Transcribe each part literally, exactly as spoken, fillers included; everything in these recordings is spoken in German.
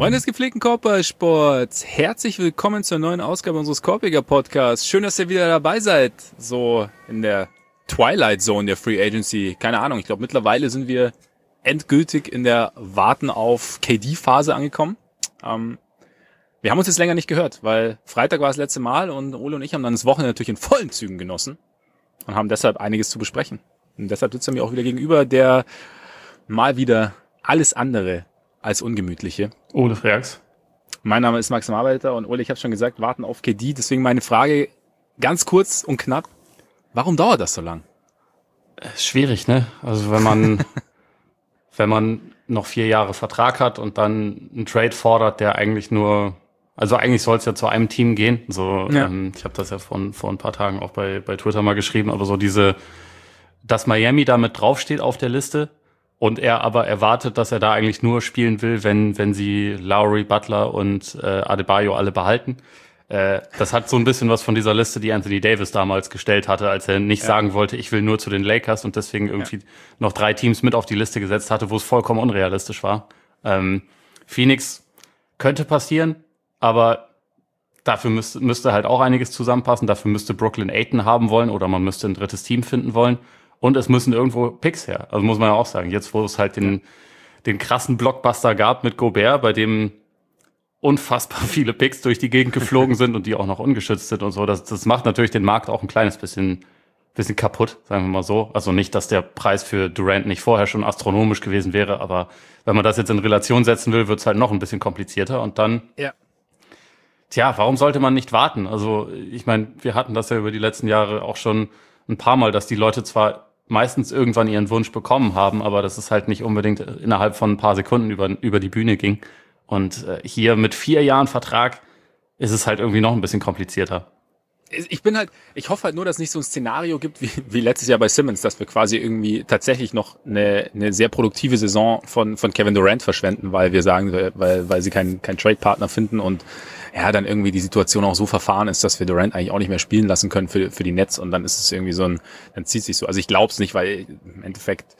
Freunde des gepflegten Korbballsports, herzlich willkommen zur neuen Ausgabe unseres Korbiger Podcasts. Schön, dass ihr wieder dabei seid, so in der Twilight Zone der Free Agency. Keine Ahnung, ich glaube mittlerweile sind wir endgültig in der Warten auf K D-Phase angekommen. Ähm, wir haben uns jetzt länger nicht gehört, weil Freitag war das letzte Mal und Ole und ich haben dann das Wochenende natürlich in vollen Zügen genossen und haben deshalb einiges zu besprechen. Und deshalb sitzt er mir auch wieder gegenüber, der mal wieder alles andere als ungemütliche. Ole Freaks. Mein Name ist Max Marbeiter und Ole, ich habe schon gesagt, warten auf K D. Deswegen meine Frage ganz kurz und knapp. Warum dauert das so lang? Schwierig, ne? Also wenn man wenn man noch vier Jahre Vertrag hat und dann einen Trade fordert, der eigentlich nur, also eigentlich soll es ja zu einem Team gehen. So, ja. ähm, ich habe das ja vor, vor ein paar Tagen auch bei, bei Twitter mal geschrieben, aber so diese, dass Miami da mit draufsteht auf der Liste und er aber erwartet, dass er da eigentlich nur spielen will, wenn wenn sie Lowry, Butler und äh, Adebayo alle behalten. Äh, das hat so ein bisschen was von dieser Liste, die Anthony Davis damals gestellt hatte, als er nicht ja. sagen wollte, ich will nur zu den Lakers und deswegen irgendwie ja. noch drei Teams mit auf die Liste gesetzt hatte, wo es vollkommen unrealistisch war. Ähm, Phoenix könnte passieren, aber dafür müsste, müsste halt auch einiges zusammenpassen. Dafür müsste Brooklyn Ayton haben wollen oder man müsste ein drittes Team finden wollen. Und es müssen irgendwo Picks her. Also muss man ja auch sagen, jetzt wo es halt den, den krassen Blockbuster gab mit Gobert, bei dem unfassbar viele Picks durch die Gegend geflogen sind und die auch noch ungeschützt sind und so. Das, das macht natürlich den Markt auch ein kleines bisschen, bisschen kaputt, sagen wir mal so. Also nicht, dass der Preis für Durant nicht vorher schon astronomisch gewesen wäre, aber wenn man das jetzt in Relation setzen will, wird es halt noch ein bisschen komplizierter. Und dann, ja. tja, warum sollte man nicht warten? Also ich meine, wir hatten das ja über die letzten Jahre auch schon ein paar Mal, dass die Leute zwar meistens irgendwann ihren Wunsch bekommen haben, aber dass es halt nicht unbedingt innerhalb von ein paar Sekunden über, über die Bühne ging. Und äh, hier mit vier Jahren Vertrag ist es halt irgendwie noch ein bisschen komplizierter. Ich bin halt, ich hoffe halt nur, dass es nicht so ein Szenario gibt wie, wie letztes Jahr bei Simmons, dass wir quasi irgendwie tatsächlich noch eine, eine sehr produktive Saison von, von Kevin Durant verschwenden, weil wir sagen, weil, weil sie keinen, keinen Trade-Partner finden und ja, dann irgendwie die Situation auch so verfahren ist, dass wir Durant eigentlich auch nicht mehr spielen lassen können für, für die Nets und dann ist es irgendwie so ein, dann zieht sich so. Also ich glaube es nicht, weil im Endeffekt,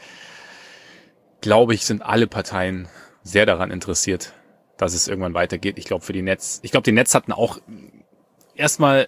glaube ich, sind alle Parteien sehr daran interessiert, dass es irgendwann weitergeht. Ich glaube für die Nets, ich glaube die Nets hatten auch erstmal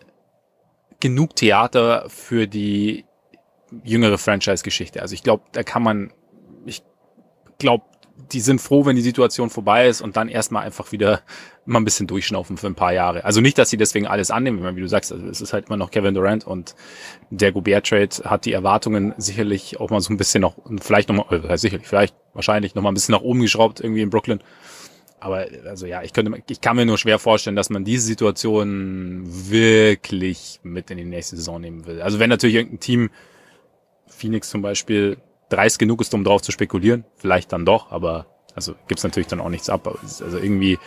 genug Theater für die jüngere Franchise-Geschichte. Also ich glaube, da kann man, ich glaube, die sind froh, wenn die Situation vorbei ist und dann erstmal einfach wieder mal ein bisschen durchschnaufen für ein paar Jahre. Also nicht, dass sie deswegen alles annehmen, wie du sagst, also es ist halt immer noch Kevin Durant und der Gobert-Trade hat die Erwartungen sicherlich auch mal so ein bisschen noch, vielleicht noch mal, äh, sicherlich, vielleicht, wahrscheinlich noch mal ein bisschen nach oben geschraubt irgendwie in Brooklyn. Aber also ja, ich könnte, ich kann mir nur schwer vorstellen, dass man diese Situation wirklich mit in die nächste Saison nehmen will. Also wenn natürlich irgendein Team, Phoenix zum Beispiel, dreist genug ist, um drauf zu spekulieren, vielleicht dann doch, aber also gibt's natürlich dann auch nichts ab. Also irgendwie,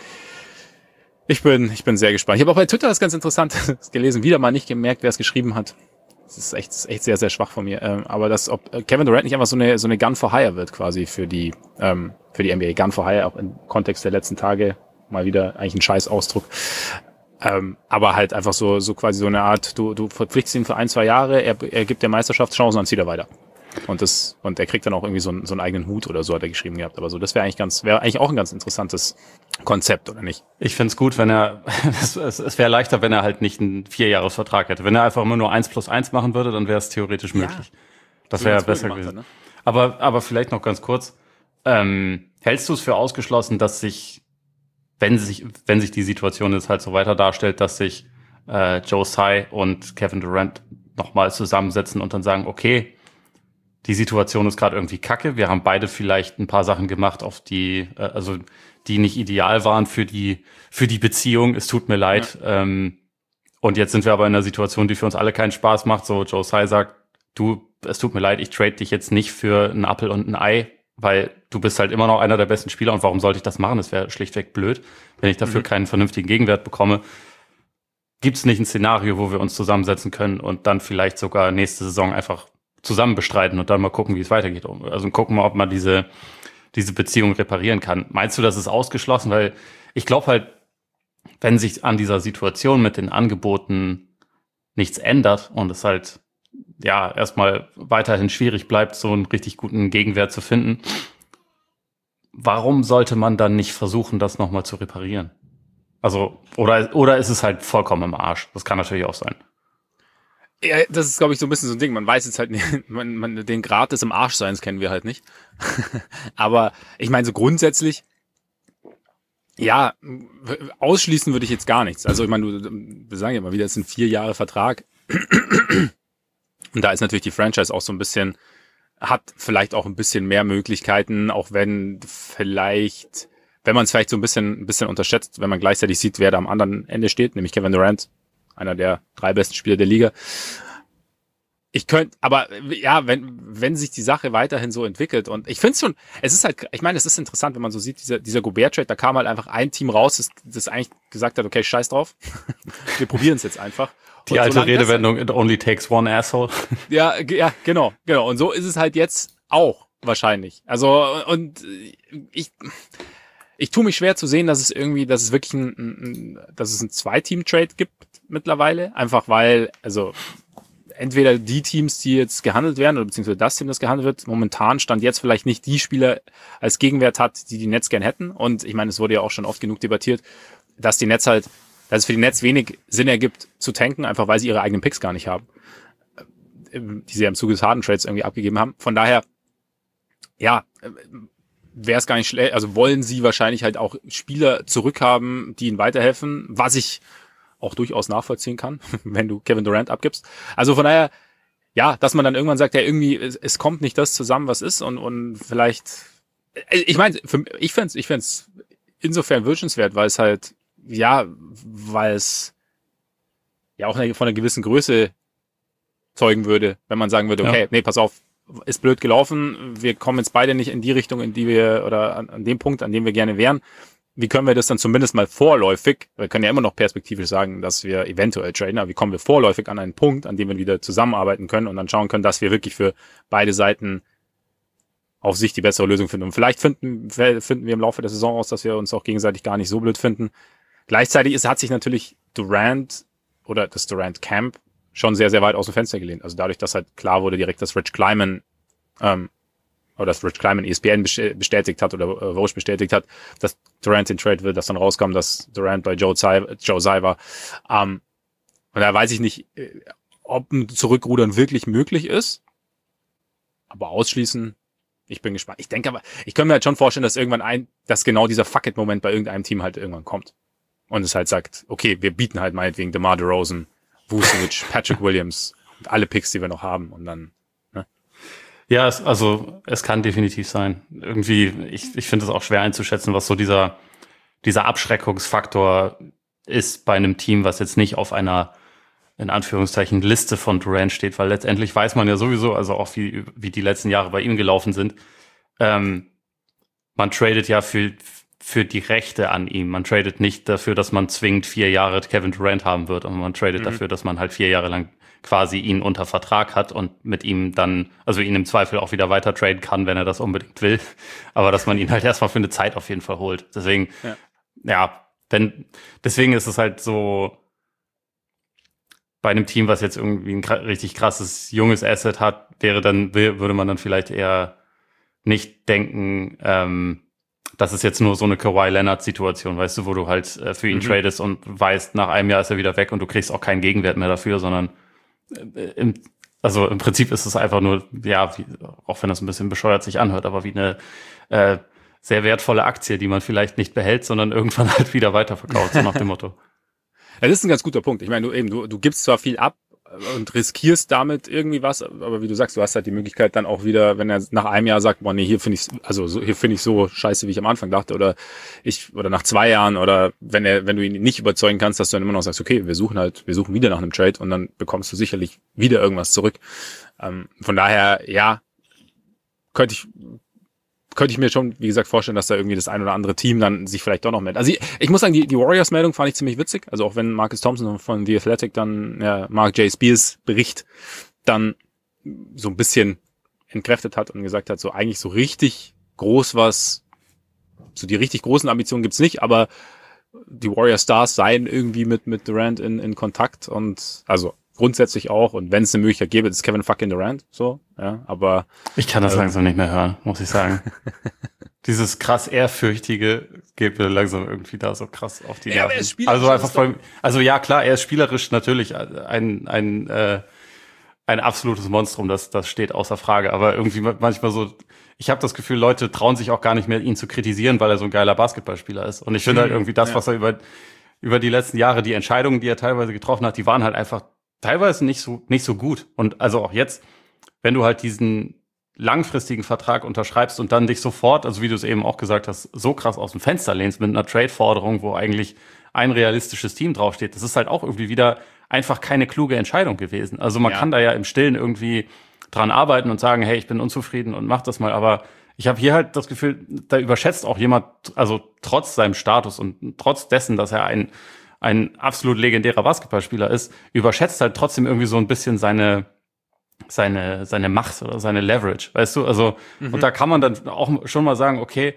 ich bin, ich bin sehr gespannt. Ich habe auch bei Twitter das ganz interessant gelesen, wieder mal nicht gemerkt, wer es geschrieben hat. Das ist echt, echt sehr, sehr schwach von mir. Ähm, aber dass, ob Kevin Durant nicht einfach so eine, so eine Gun for Hire wird quasi für die, ähm, für die N B A. Gun for Hire, auch im Kontext der letzten Tage mal wieder eigentlich ein scheiß Ausdruck. Ähm, aber halt einfach so, so quasi so eine Art, du, du verpflichtest ihn für ein, zwei Jahre, er, er gibt dir Meisterschaftschancen, dann zieht er weiter. Und das, und er kriegt dann auch irgendwie so einen, so einen eigenen Hut oder so, hat er geschrieben gehabt. Aber so, das wäre eigentlich ganz, wäre eigentlich auch ein ganz interessantes Konzept, oder nicht? Ich find's gut, wenn er, es, es wäre leichter, wenn er halt nicht einen Vierjahresvertrag hätte. Wenn er einfach immer nur eins plus eins machen würde, dann wäre es theoretisch möglich. Ja, das wäre besser gewesen. Hat, ne? Aber, aber vielleicht noch ganz kurz. Ähm, hältst du es für ausgeschlossen, dass sich, wenn sich, wenn sich die Situation jetzt halt so weiter darstellt, dass sich äh, Joe Tsai und Kevin Durant nochmal zusammensetzen und dann sagen, okay, die Situation ist gerade irgendwie kacke. Wir haben beide vielleicht ein paar Sachen gemacht, auf die, äh, also die nicht ideal waren für die für die Beziehung. Es tut mir leid. Ja. Ähm, und jetzt sind wir aber in einer Situation, die für uns alle keinen Spaß macht. So Joe Tsai sagt, du, es tut mir leid, ich trade dich jetzt nicht für einen Apfel und ein Ei, weil du bist halt immer noch einer der besten Spieler. Und warum sollte ich das machen? Das wäre schlichtweg blöd, wenn ich dafür mhm. keinen vernünftigen Gegenwert bekomme. Gibt es nicht ein Szenario, wo wir uns zusammensetzen können und dann vielleicht sogar nächste Saison einfach zusammen bestreiten und dann mal gucken, wie es weitergeht. Also gucken mal, ob man diese diese Beziehung reparieren kann. Meinst du, das ist ausgeschlossen? Weil ich glaube halt, wenn sich an dieser Situation mit den Angeboten nichts ändert und es halt ja erstmal weiterhin schwierig bleibt, so einen richtig guten Gegenwert zu finden, warum sollte man dann nicht versuchen, das nochmal zu reparieren? Also, oder, oder ist es halt vollkommen im Arsch? Das kann natürlich auch sein. Ja, das ist, glaube ich, so ein bisschen so ein Ding. Man weiß jetzt halt nicht, man, man, den Grad des im Arschseins kennen wir halt nicht. Aber ich meine, so grundsätzlich, ja, ausschließen würde ich jetzt gar nichts. Also ich meine, du, wir sagen ja immer wieder, es ist ein vier Jahre Vertrag. Und da ist natürlich die Franchise auch so ein bisschen, hat vielleicht auch ein bisschen mehr Möglichkeiten, auch wenn vielleicht, wenn man es vielleicht so ein bisschen, ein bisschen unterschätzt, wenn man gleichzeitig sieht, wer da am anderen Ende steht, nämlich Kevin Durant, einer der drei besten Spieler der Liga. Ich könnte, aber ja, wenn wenn sich die Sache weiterhin so entwickelt und ich finde es schon, es ist halt, ich meine, es ist interessant, wenn man so sieht, dieser dieser Gobert-Trade, da kam halt einfach ein Team raus, das, das eigentlich gesagt hat, okay, scheiß drauf, wir probieren es jetzt einfach. Die und alte Redewendung, it only takes one asshole. Ja, ja, genau, genau. Und so ist es halt jetzt auch wahrscheinlich. Also und ich ich tue mich schwer zu sehen, dass es irgendwie, dass es wirklich ein, ein dass es ein Zwei-Team-Trade gibt mittlerweile, einfach weil, also entweder die Teams, die jetzt gehandelt werden, oder beziehungsweise das Team, das gehandelt wird, momentan stand jetzt vielleicht nicht die Spieler als Gegenwert hat, die die Nets gern hätten. Und ich meine, es wurde ja auch schon oft genug debattiert, dass die Nets halt, dass es für die Nets wenig Sinn ergibt zu tanken, einfach weil sie ihre eigenen Picks gar nicht haben, die sie ja im Zuge des Harden-Trades irgendwie abgegeben haben. Von daher, ja, wäre es gar nicht schlecht, also wollen sie wahrscheinlich halt auch Spieler zurückhaben, die ihnen weiterhelfen, was ich auch durchaus nachvollziehen kann, wenn du Kevin Durant abgibst. Also von daher, ja, dass man dann irgendwann sagt, ja, irgendwie, es, es kommt nicht das zusammen, was ist und, und vielleicht, ich meine, ich fänd's, ich fänd's insofern wünschenswert, weil es halt, ja, weil es ja auch von einer gewissen Größe zeugen würde, wenn man sagen würde, okay, ja. nee, pass auf, ist blöd gelaufen, wir kommen jetzt beide nicht in die Richtung, in die wir, oder an, an dem Punkt, an dem wir gerne wären. Wie können wir das dann zumindest mal vorläufig, wir können ja immer noch perspektivisch sagen, dass wir eventuell traden, aber wie kommen wir vorläufig an einen Punkt, an dem wir wieder zusammenarbeiten können und dann schauen können, dass wir wirklich für beide Seiten auf sich die bessere Lösung finden. Und vielleicht finden, finden wir im Laufe der Saison aus, dass wir uns auch gegenseitig gar nicht so blöd finden. Gleichzeitig ist, hat sich natürlich Durant oder das Durant Camp schon sehr, sehr weit aus dem Fenster gelehnt. Also dadurch, dass halt klar wurde direkt, dass Rich Kleiman ähm, oder dass Rich Kleiman E S P N bestätigt hat oder äh, Woj bestätigt hat, dass Durant den Trade will, dass dann rauskam, dass Durant bei Joe Tsai, Joe Tsai war. Ähm, und da weiß ich nicht, ob ein Zurückrudern wirklich möglich ist, aber ausschließen, ich bin gespannt. Ich denke aber, ich kann mir halt schon vorstellen, dass irgendwann ein, dass genau dieser Fuck-it-Moment bei irgendeinem Team halt irgendwann kommt. Und es halt sagt, okay, wir bieten halt meinetwegen DeMar DeRozan, Vucevic, Patrick Williams und alle Picks, die wir noch haben und dann, ne? Ja, es, also es kann definitiv sein. Irgendwie, ich, ich finde es auch schwer einzuschätzen, was so dieser, dieser Abschreckungsfaktor ist bei einem Team, was jetzt nicht auf einer, in Anführungszeichen, Liste von Durant steht, weil letztendlich weiß man ja sowieso, also auch wie, wie die letzten Jahre bei ihm gelaufen sind. Ähm, man tradet ja für, für die Rechte an ihm. Man tradet nicht dafür, dass man zwingend vier Jahre Kevin Durant haben wird, aber man tradet mhm. dafür, dass man halt vier Jahre lang quasi ihn unter Vertrag hat und mit ihm dann, also ihn im Zweifel auch wieder weiter traden kann, wenn er das unbedingt will. Aber dass man ihn halt erstmal für eine Zeit auf jeden Fall holt. Deswegen, ja, ja wenn, deswegen ist es halt so, bei einem Team, was jetzt irgendwie ein richtig krasses, junges Asset hat, wäre dann, würde man dann vielleicht eher nicht denken, ähm, das ist jetzt nur so eine Kawhi Leonard-Situation, weißt du, wo du halt äh, für ihn mhm. tradest und weißt, nach einem Jahr ist er wieder weg und du kriegst auch keinen Gegenwert mehr dafür, sondern äh, im, also im Prinzip ist es einfach nur, ja, wie, auch wenn das ein bisschen bescheuert sich anhört, aber wie eine äh, sehr wertvolle Aktie, die man vielleicht nicht behält, sondern irgendwann halt wieder weiterverkauft, so nach dem Motto. Ja, das ist ein ganz guter Punkt. Ich meine, du eben, du, du gibst zwar viel ab und riskierst damit irgendwie was, aber wie du sagst, du hast halt die Möglichkeit dann auch wieder, wenn er nach einem Jahr sagt, boah, nee, hier finde ich, also so, hier finde ich so scheiße, wie ich am Anfang dachte, oder ich, oder nach zwei Jahren, oder wenn er, wenn du ihn nicht überzeugen kannst, dass du dann immer noch sagst, okay, wir suchen halt, wir suchen wieder nach einem Trade und dann bekommst du sicherlich wieder irgendwas zurück. Ähm, von daher, ja, könnte ich, könnte ich mir schon, wie gesagt, vorstellen, dass da irgendwie das ein oder andere Team dann sich vielleicht doch noch meldet. Also ich, ich muss sagen, die, die Warriors-Meldung fand ich ziemlich witzig. Also auch wenn Marcus Thompson von The Athletic dann ja, Mark J. Spears Bericht dann so ein bisschen entkräftet hat und gesagt hat, so eigentlich so richtig groß was, so die richtig großen Ambitionen gibt's nicht, aber die Warrior Stars seien irgendwie mit mit Durant in, in Kontakt und also grundsätzlich auch, und wenn es eine Möglichkeit gäbe, ist Kevin fucking Durant, so, ja, aber... Ich kann das äh, langsam nicht mehr hören, muss ich sagen. dieses krass Ehrfürchtige geht mir langsam irgendwie da so krass auf die Ja, aber Nerven. er ist spielerisch, Also einfach das ist doch- voll, also ja klar, er ist spielerisch natürlich ein ein äh, ein absolutes Monstrum, das das steht außer Frage. Aber irgendwie manchmal so, ich habe das Gefühl, Leute trauen sich auch gar nicht mehr, ihn zu kritisieren, weil er so ein geiler Basketballspieler ist. Und ich finde halt irgendwie das, ja. was er über über die letzten Jahre, die Entscheidungen, die er teilweise getroffen hat, die waren halt einfach teilweise nicht so nicht so gut. Und also auch jetzt, wenn du halt diesen langfristigen Vertrag unterschreibst und dann dich sofort, also wie du es eben auch gesagt hast, so krass aus dem Fenster lehnst mit einer Trade-Forderung, wo eigentlich ein realistisches Team draufsteht, das ist halt auch irgendwie wieder einfach keine kluge Entscheidung gewesen. Also man Ja. kann da ja im Stillen irgendwie dran arbeiten und sagen, hey, ich bin unzufrieden und mach das mal, aber ich habe hier halt das Gefühl, da überschätzt auch jemand, also trotz seinem Status und trotz dessen, dass er ein ein absolut legendärer Basketballspieler ist, überschätzt halt trotzdem irgendwie so ein bisschen seine seine seine Macht oder seine Leverage, weißt du? Also Mhm. und da kann man dann auch schon mal sagen, okay,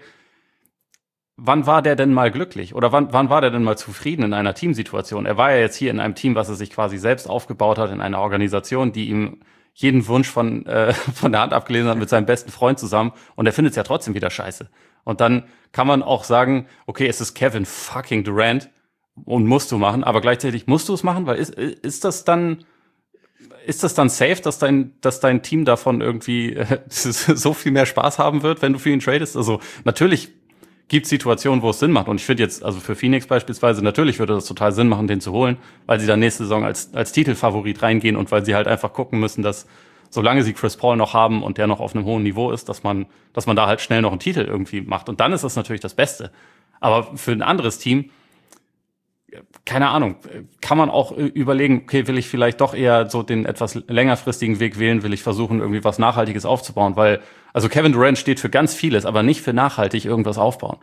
wann war der denn mal glücklich oder wann wann war der denn mal zufrieden in einer Teamsituation? Er war ja jetzt hier in einem Team, was er sich quasi selbst aufgebaut hat, in einer Organisation, die ihm jeden Wunsch von äh, von der Hand abgelesen hat mit seinem besten Freund zusammen und er findet es ja trotzdem wieder scheiße. Und dann kann man auch sagen, okay, es ist Kevin fucking Durant und musst du machen, aber gleichzeitig musst du es machen, weil ist ist das dann Ist das dann safe, dass dein, dass dein Team davon irgendwie äh, so viel mehr Spaß haben wird, wenn du für ihn tradest? Also natürlich gibt es Situationen, wo es Sinn macht. Und ich finde jetzt, also für Phoenix beispielsweise, natürlich würde das total Sinn machen, den zu holen, weil sie dann nächste Saison als, als Titelfavorit reingehen und weil sie halt einfach gucken müssen, dass solange sie Chris Paul noch haben und der noch auf einem hohen Niveau ist, dass man, dass man da halt schnell noch einen Titel irgendwie macht. Und dann ist das natürlich das Beste. Aber für ein anderes Team, keine Ahnung, kann man auch überlegen, okay, will ich vielleicht doch eher so den etwas längerfristigen Weg wählen, will ich versuchen, irgendwie was Nachhaltiges aufzubauen, weil, also Kevin Durant steht für ganz vieles, aber nicht für nachhaltig irgendwas aufbauen.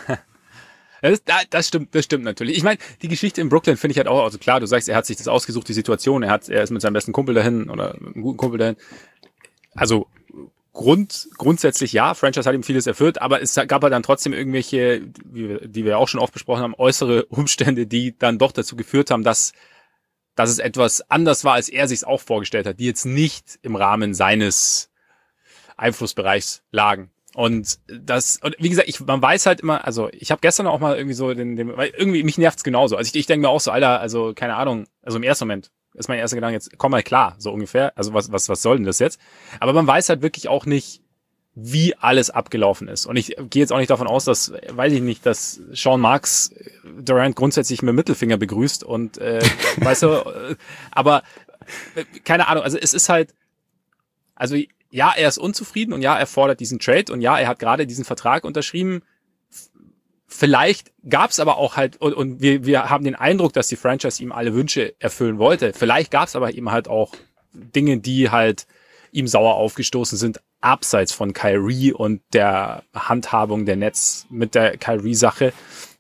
Das, das stimmt, das stimmt natürlich. Ich meine, die Geschichte in Brooklyn finde ich halt auch, also klar, du sagst, er hat sich das ausgesucht, die Situation, er hat, er ist mit seinem besten Kumpel dahin oder einem guten Kumpel dahin. Also, Grund, grundsätzlich ja, Franchise hat ihm vieles erfüllt, aber es gab halt dann trotzdem irgendwelche, wie wir, die wir auch schon oft besprochen haben, äußere Umstände, die dann doch dazu geführt haben, dass, dass es etwas anders war, als er sich es auch vorgestellt hat, die jetzt nicht im Rahmen seines Einflussbereichs lagen. Und das, und wie gesagt, ich, man weiß halt immer, also ich habe gestern auch mal irgendwie so den, den weil irgendwie mich nervt's genauso. Also ich, ich denke mir auch so, Alter, also keine Ahnung, also im ersten Moment ist mein erster Gedanke jetzt, komm mal klar, so ungefähr. Also was, was, was soll denn das jetzt? Aber man weiß halt wirklich auch nicht, wie alles abgelaufen ist. Und ich gehe jetzt auch nicht davon aus, dass, weiß ich nicht, dass Sean Marks Durant grundsätzlich mit dem Mittelfinger begrüßt und, äh, weißt du, äh, aber äh, keine Ahnung, also es ist halt, also ja, er ist unzufrieden und ja, er fordert diesen Trade und ja, er hat gerade diesen Vertrag unterschrieben. Vielleicht gab's aber auch halt, und, und wir, wir haben den Eindruck, dass die Franchise ihm alle Wünsche erfüllen wollte. Vielleicht gab's aber eben halt auch Dinge, die halt ihm sauer aufgestoßen sind, abseits von Kyrie und der Handhabung der Nets mit der Kyrie-Sache,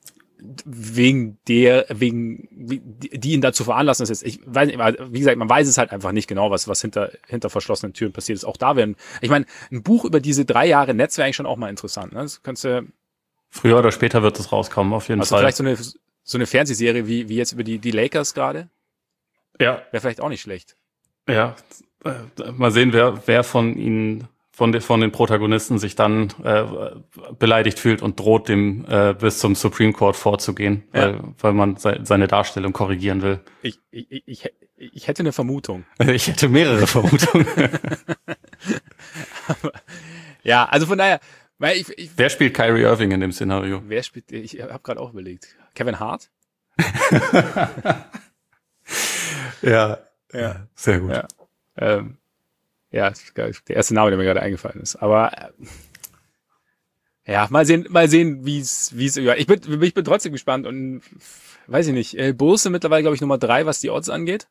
wegen der, wegen, die ihn dazu veranlassen ist. Ich weiß nicht, wie gesagt, man weiß es halt einfach nicht genau, was, was hinter, hinter verschlossenen Türen passiert ist. Auch da werden, ich meine, ein Buch über diese drei Jahre Nets wäre eigentlich schon auch mal interessant, ne? Das könntest du, früher oder später wird es rauskommen, auf jeden also Fall. vielleicht so eine, so eine Fernsehserie wie, wie jetzt über die, die Lakers gerade. Ja. Wäre vielleicht auch nicht schlecht. Ja. Äh, mal sehen, wer, wer von ihnen, von, de, von den Protagonisten sich dann äh, beleidigt fühlt und droht, dem äh, bis zum Supreme Court vorzugehen, ja. weil, weil man se, seine Darstellung korrigieren will. Ich, ich, ich, ich hätte eine Vermutung. Ich hätte mehrere Vermutungen. Aber, ja, also von daher, weil ich, ich, wer spielt Kyrie Irving in dem Szenario? Wer spielt, ich habe gerade auch überlegt. Kevin Hart? ja, ja, sehr gut. Ja, ähm, ja, der erste Name, der mir gerade eingefallen ist. Aber äh, ja, mal sehen, mal sehen, wie es, wie es. Ich bin, ich bin trotzdem gespannt und weiß ich nicht. Äh, Bulls sind mittlerweile, glaube ich, Nummer drei, was die Odds angeht.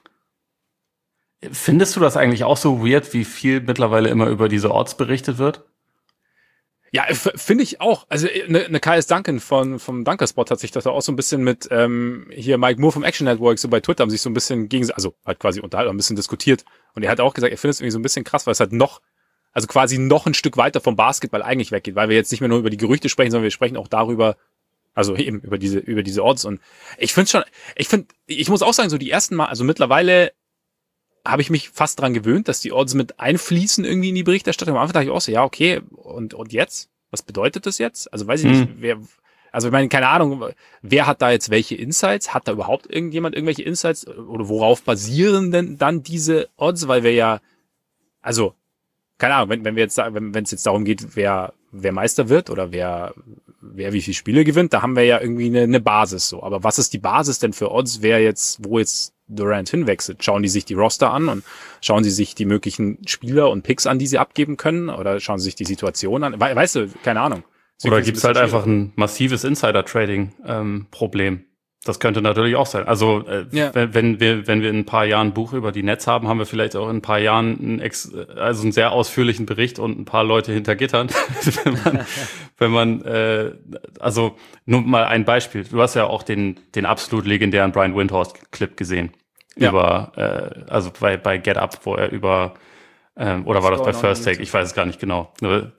Findest du das eigentlich auch so weird, wie viel mittlerweile immer über diese Odds berichtet wird? Ja, finde ich auch. Also eine ne Kyle Duncan von vom Dunkerspot hat sich das auch so ein bisschen mit ähm, hier Mike Moore vom Action Network so bei Twitter haben sich so ein bisschen gegen, also halt quasi unterhalten, ein bisschen diskutiert. Und er hat auch gesagt, er findet es irgendwie so ein bisschen krass, weil es halt noch, also quasi noch ein Stück weiter vom Basketball eigentlich weggeht, weil wir jetzt nicht mehr nur über die Gerüchte sprechen, sondern wir sprechen auch darüber, also eben über diese über diese Odds. Und ich finde schon, ich finde, ich muss auch sagen, so die ersten Mal, also mittlerweile habe ich mich fast dran gewöhnt, dass die Odds mit einfließen irgendwie in die Berichterstattung. Am Anfang dachte ich auch so, ja, okay, und und jetzt? Was bedeutet das jetzt? Also weiß ich nicht, wer, also ich meine, keine Ahnung, wer hat da jetzt welche Insights? Hat da überhaupt irgendjemand irgendwelche Insights? Oder worauf basieren denn dann diese Odds? Weil wir ja, also, keine Ahnung, wenn, wenn wir jetzt, wenn wenn es jetzt darum geht, wer, wer Meister wird oder wer, wer wie viele Spiele gewinnt, da haben wir ja irgendwie eine, eine Basis so. Aber was ist die Basis denn für Odds, wer jetzt, wo jetzt Durant hinwechselt? Schauen die sich die Roster an und schauen sie sich die möglichen Spieler und Picks an, die sie abgeben können? Oder schauen sie sich die Situation an? We- weißt du, keine Ahnung. Oder gibt es halt einfach ein massives Insider-Trading-Problem? Das könnte natürlich auch sein. Also äh, ja. wenn, wenn wir wenn wir in ein paar Jahren ein Buch über die Nets haben, haben wir vielleicht auch in ein paar Jahren einen, Ex also einen sehr ausführlichen Bericht und ein paar Leute hinter Gittern. wenn man, wenn man äh, also nur mal ein Beispiel. Du hast ja auch den den absolut legendären Brian Windhorst-Clip gesehen. Ja. Über äh, also bei bei Get Up, wo er über ähm, oder war das bei First Take? Ich weiß es gar nicht genau.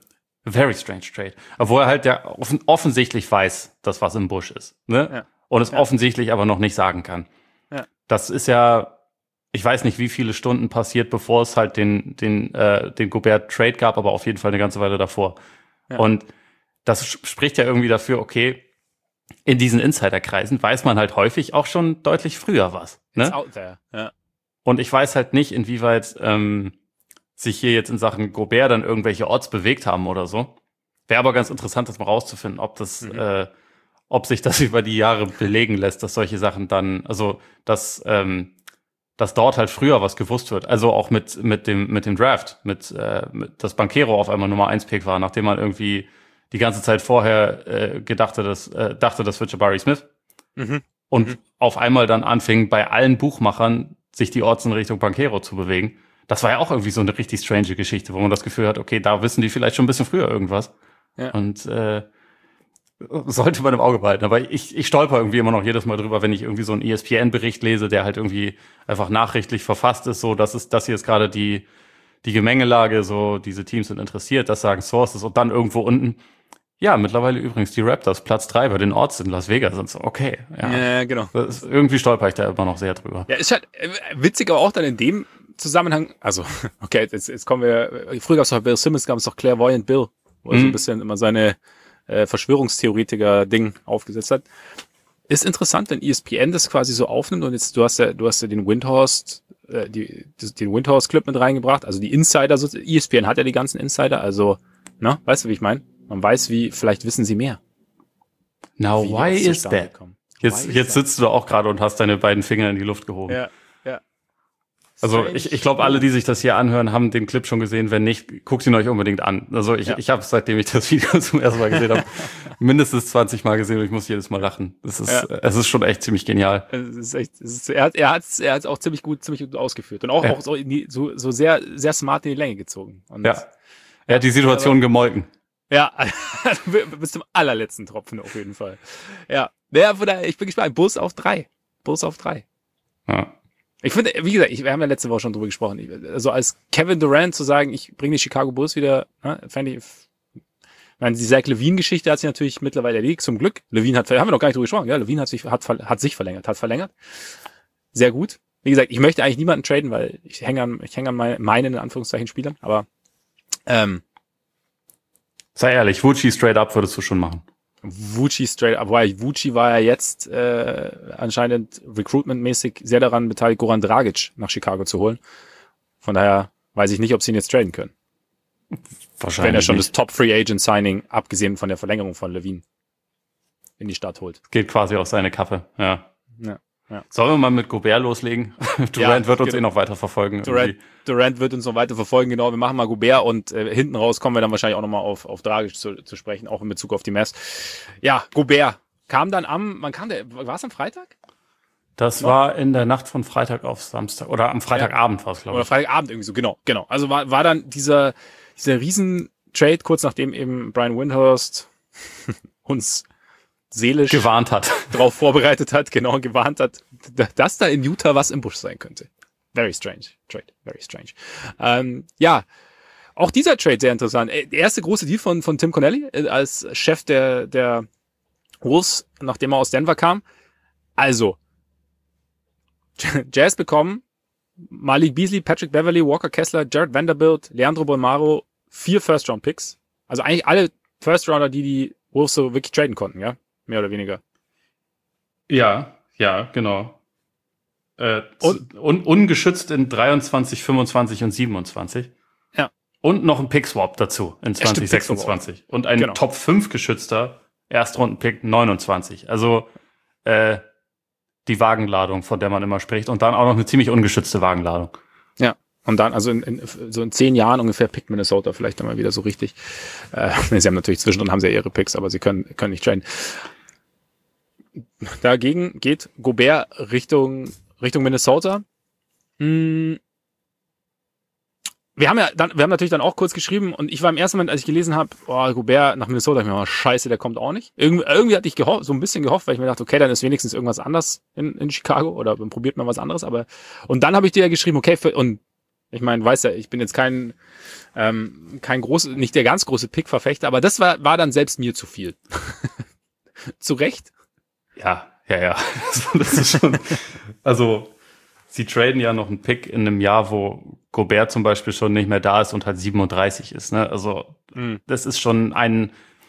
Very strange trade. Aber wo er halt ja offen, offensichtlich weiß, dass was im Busch ist. Ne? Ja. Und es ja. offensichtlich aber noch nicht sagen kann. Ja. Das ist ja, ich weiß nicht, wie viele Stunden passiert, bevor es halt den den äh, den Gobert-Trade gab, aber auf jeden Fall eine ganze Weile davor. Ja. Und das spricht ja irgendwie dafür, okay, in diesen Insiderkreisen weiß man halt häufig auch schon deutlich früher was. Ne? It's out there. Ja. Und ich weiß halt nicht, inwieweit ähm, sich hier jetzt in Sachen Gobert dann irgendwelche Odds bewegt haben oder so. Wäre aber ganz interessant, das mal rauszufinden, ob das, mhm. äh, ob sich das über die Jahre belegen lässt, dass solche Sachen dann, also dass, ähm, dass dort halt früher was gewusst wird. Also auch mit mit dem mit dem Draft, mit, äh, mit dass Banchero auf einmal Nummer eins Pick war, nachdem man irgendwie die ganze Zeit vorher äh, gedachte, dass äh, dachte, das wird Jabari Smith. Mhm. Und mhm. auf einmal dann anfing, bei allen Buchmachern sich die Odds in Richtung Banchero zu bewegen. Das war ja auch irgendwie so eine richtig strange Geschichte, wo man das Gefühl hat, okay, da wissen die vielleicht schon ein bisschen früher irgendwas. Ja. Und äh, sollte man im Auge behalten. Aber ich, ich stolper irgendwie immer noch jedes Mal drüber, wenn ich irgendwie so einen E S P N-Bericht lese, der halt irgendwie einfach nachrichtlich verfasst ist, so, das ist, das hier ist gerade die, die Gemengelage, so, diese Teams sind interessiert, das sagen Sources und dann irgendwo unten, ja, mittlerweile übrigens die Raptors, Platz drei bei den Odds in Las Vegas sind so, okay. Ja, ja genau. Das ist, irgendwie stolper ich da immer noch sehr drüber. Ja, ist halt witzig, aber auch dann in dem Zusammenhang, also, okay, jetzt, jetzt kommen wir, früher gab es doch Bill Simmons, gab es doch Clairvoyant Bill, wo er mhm. so ein bisschen immer seine äh, Verschwörungstheoretiker-Ding aufgesetzt hat. Ist interessant, wenn E S P N das quasi so aufnimmt und jetzt, du hast ja, du hast ja den Windhorst, äh, die, den Windhorst-Clip mit reingebracht, also die Insider, so, E S P N hat ja die ganzen Insider, also, na, weißt du, wie ich meine? Man weiß, wie, vielleicht wissen sie mehr. Now, why is that? Jetzt, why jetzt sitzt that? Du auch gerade und hast deine beiden Finger in die Luft gehoben. Ja, ja. Also ich, ich glaube, alle, die sich das hier anhören, haben den Clip schon gesehen. Wenn nicht, guckt ihn euch unbedingt an. Also ich, ja. ich habe, seitdem ich das Video zum ersten Mal gesehen habe, mindestens zwanzig Mal gesehen und ich muss jedes Mal lachen. Das ist, ja. es ist schon echt ziemlich genial. Es ist echt, es ist, er hat, er hat, er hat auch ziemlich gut, ziemlich gut ausgeführt und auch, ja. auch so, in die, so, so sehr, sehr smart in die Länge gezogen. Und ja, er hat die Situation aber, gemolken. Ja, bis zum allerletzten Tropfen auf jeden Fall. Ja, ja, von daher, ich bin gespannt. Bulls auf drei, Bulls auf drei. Ja. Ich finde, wie gesagt, ich, wir haben ja letzte Woche schon drüber gesprochen. Ich, also als Kevin Durant zu sagen, ich bringe die Chicago Bulls wieder, ne, fände ich, ich meine, die Zach Levine-Geschichte hat sich natürlich mittlerweile erledigt, zum Glück. Levine hat, haben wir noch gar nicht drüber gesprochen, ja, Levine hat sich, hat, hat sich verlängert, hat verlängert. Sehr gut. Wie gesagt, ich möchte eigentlich niemanden traden, weil ich hänge an, ich hänge an meine, meinen, in Anführungszeichen, Spielern, aber, ähm, sei ehrlich, Vucci straight up würdest du schon machen. Vucci straight up, weil Vucci war ja jetzt äh, anscheinend recruitmentmäßig sehr daran beteiligt, Goran Dragic nach Chicago zu holen. Von daher weiß ich nicht, ob sie ihn jetzt traden können. Wahrscheinlich wenn er schon nicht. das Top-Free-Agent-Signing, abgesehen von der Verlängerung von Levine, in die Stadt holt. Geht quasi auf seine Kappe, ja. Ja. Ja. Sollen wir mal mit Gobert loslegen? Durant ja, wird uns genau. eh noch weiter verfolgen. Durant, Durant wird uns noch weiter verfolgen, genau. Wir machen mal Gobert und äh, hinten raus kommen wir dann wahrscheinlich auch nochmal auf, auf Dragic zu, zu sprechen, auch in Bezug auf die Mavs. Ja, Gobert kam dann am, man kam der, war es am Freitag? Das noch? War in der Nacht von Freitag auf Samstag oder am Freitagabend ja. war es, glaube ich. Oder Freitagabend irgendwie so, genau, genau. Also war, war dann dieser, dieser Riesen-Trade, kurz nachdem eben Brian Windhorst uns seelisch gewarnt hat, drauf vorbereitet hat, genau, gewarnt hat, dass da in Utah was im Busch sein könnte. Very strange Trade, very strange. Ähm, ja, auch dieser Trade sehr interessant. Der erste große Deal von von Tim Connelly als Chef der der Wolves, nachdem er aus Denver kam. Also Jazz bekommen Malik Beasley, Patrick Beverley, Walker Kessler, Jared Vanderbilt, Leandro Bolmaro, vier First-Round-Picks. Also eigentlich alle First Rounder, die die Wolves so wirklich traden konnten, ja? Mehr oder weniger. Ja, ja, genau. Äh, und un, ungeschützt in dreiundzwanzig, fünfundzwanzig und siebenundzwanzig. Ja. Und noch ein Pick-Swap dazu in zwanzig sechsundzwanzig. Und ein genau. Top fünf geschützter Erstrunden-Pick neunundzwanzig. Also äh, die Wagenladung, von der man immer spricht. Und dann auch noch eine ziemlich ungeschützte Wagenladung. Ja. Und dann, also in, in, so in zehn Jahren ungefähr pickt Minnesota vielleicht dann mal wieder so richtig. Äh, sie haben natürlich zwischendrin haben sie ja ihre Picks, aber sie können, können nicht traden. Dagegen geht Gobert Richtung, Richtung Minnesota. Hm. Wir haben ja dann, wir haben natürlich dann auch kurz geschrieben und ich war im ersten Moment, als ich gelesen habe, oh, Gobert nach Minnesota, ich mir mal, scheiße, der kommt auch nicht. Irgendwie, irgendwie hatte ich gehofft, so ein bisschen gehofft, weil ich mir dachte, okay, dann ist wenigstens irgendwas anders in, in Chicago oder dann probiert man was anderes, aber und dann habe ich dir ja geschrieben, okay, für, und ich meine, weißt ja, ich bin jetzt kein ähm, kein groß, nicht der ganz große Pick-Verfechter, aber das war war dann selbst mir zu viel. Zu Recht? Ja, ja, ja. Das ist schon, also sie traden ja noch einen Pick in einem Jahr, wo Gobert zum Beispiel schon nicht mehr da ist und halt siebenunddreißig ist. Ne? Also mhm. das ist schon ein,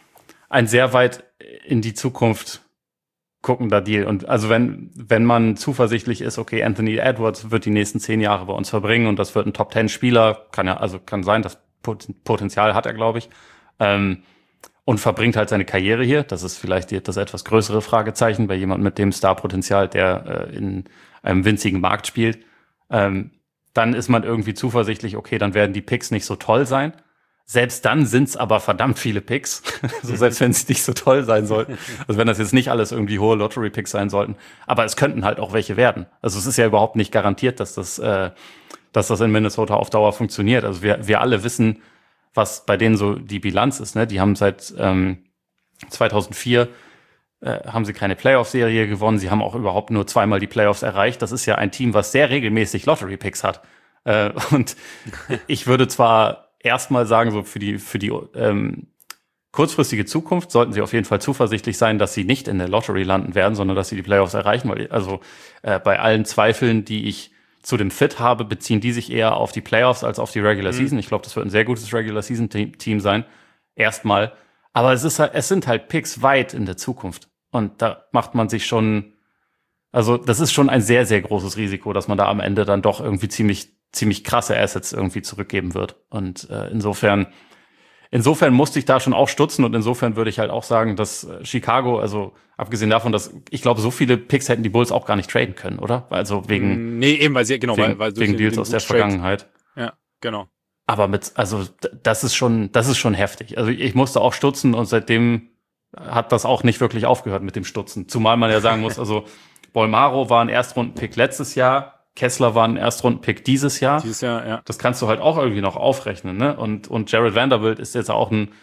ein sehr weit in die Zukunft guckender Deal. Und also wenn, wenn man zuversichtlich ist, okay, Anthony Edwards wird die nächsten zehn Jahre bei uns verbringen und das wird ein Top-Ten-Spieler, kann ja, also kann sein, das Potenzial hat er, glaube ich, ähm, und verbringt halt seine Karriere hier. Das ist vielleicht die, das etwas größere Fragezeichen bei jemandem mit dem Star-Potenzial, der äh, in einem winzigen Markt spielt. Ähm, dann ist man irgendwie zuversichtlich, okay, dann werden die Picks nicht so toll sein. Selbst dann sind's aber verdammt viele Picks. So, selbst wenn sie nicht so toll sein sollten. Also wenn das jetzt nicht alles irgendwie hohe Lottery-Picks sein sollten. Aber es könnten halt auch welche werden. Also es ist ja überhaupt nicht garantiert, dass das, äh, dass das in Minnesota auf Dauer funktioniert. Also wir, wir alle wissen, was bei denen so die Bilanz ist. Ne? Die haben seit ähm, zweitausendvier äh, haben sie keine Playoff-Serie gewonnen. Sie haben auch überhaupt nur zweimal die Playoffs erreicht. Das ist ja ein Team, was sehr regelmäßig Lottery-Picks hat. Äh, und ich würde zwar erstmal sagen, so für die für die ähm, kurzfristige Zukunft sollten sie auf jeden Fall zuversichtlich sein, dass sie nicht in der Lottery landen werden, sondern dass sie die Playoffs erreichen. Weil also äh, bei allen Zweifeln, die ich zu dem Fit habe, beziehen die sich eher auf die Playoffs als auf die Regular mhm. Season. Ich glaube, das wird ein sehr gutes Regular Season Team sein. Erstmal. Aber es ist halt, es sind halt Picks weit in der Zukunft. Und da macht man sich schon, also das ist schon ein sehr, sehr großes Risiko, dass man da am Ende dann doch irgendwie ziemlich, ziemlich krasse Assets irgendwie zurückgeben wird. Und äh, insofern, insofern musste ich da schon auch stutzen und insofern würde ich halt auch sagen, dass äh, Chicago, also abgesehen davon, dass ich glaube, so viele Picks hätten die Bulls auch gar nicht traden können, oder? Also wegen nee, eben weil sie genau, wegen, weil, weil wegen Deals aus der Vergangenheit. Ja, genau. Aber mit, also das ist schon, das ist schon heftig. Also ich musste auch stutzen und seitdem hat das auch nicht wirklich aufgehört mit dem Stutzen. Zumal man ja sagen muss, also Bolmaro war ein Erstrunden-Pick letztes Jahr, Kessler war ein Erstrunden-Pick dieses Jahr. Dieses Jahr, ja. Das kannst du halt auch irgendwie noch aufrechnen, ne? Und und Jared Vanderbilt ist jetzt auch ein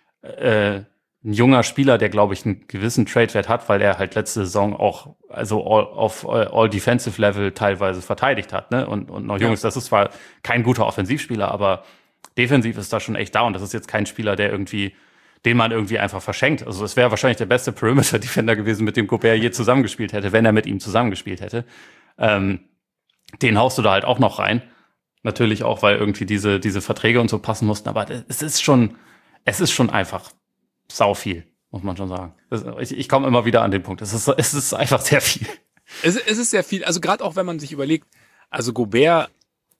äh, ein junger Spieler, der, glaube ich, einen gewissen Trade-Wert hat, weil er halt letzte Saison auch also all, auf All-Defensive-Level teilweise verteidigt hat, ne? Und und noch jung ist. Das ist zwar kein guter Offensivspieler, aber defensiv ist da schon echt da. Und das ist jetzt kein Spieler, der irgendwie den man irgendwie einfach verschenkt. Also es wäre wahrscheinlich der beste Perimeter-Defender gewesen, mit dem Gobert je zusammengespielt hätte, wenn er mit ihm zusammengespielt hätte. Ähm, den haust du da halt auch noch rein. Natürlich auch, weil irgendwie diese diese Verträge und so passen mussten. Aber es ist schon, es ist schon einfach sau viel, muss man schon sagen. Das, ich ich komme immer wieder an den Punkt. Es ist, es ist einfach sehr viel. Es, es ist sehr viel. Also gerade auch, wenn man sich überlegt, also Gobert,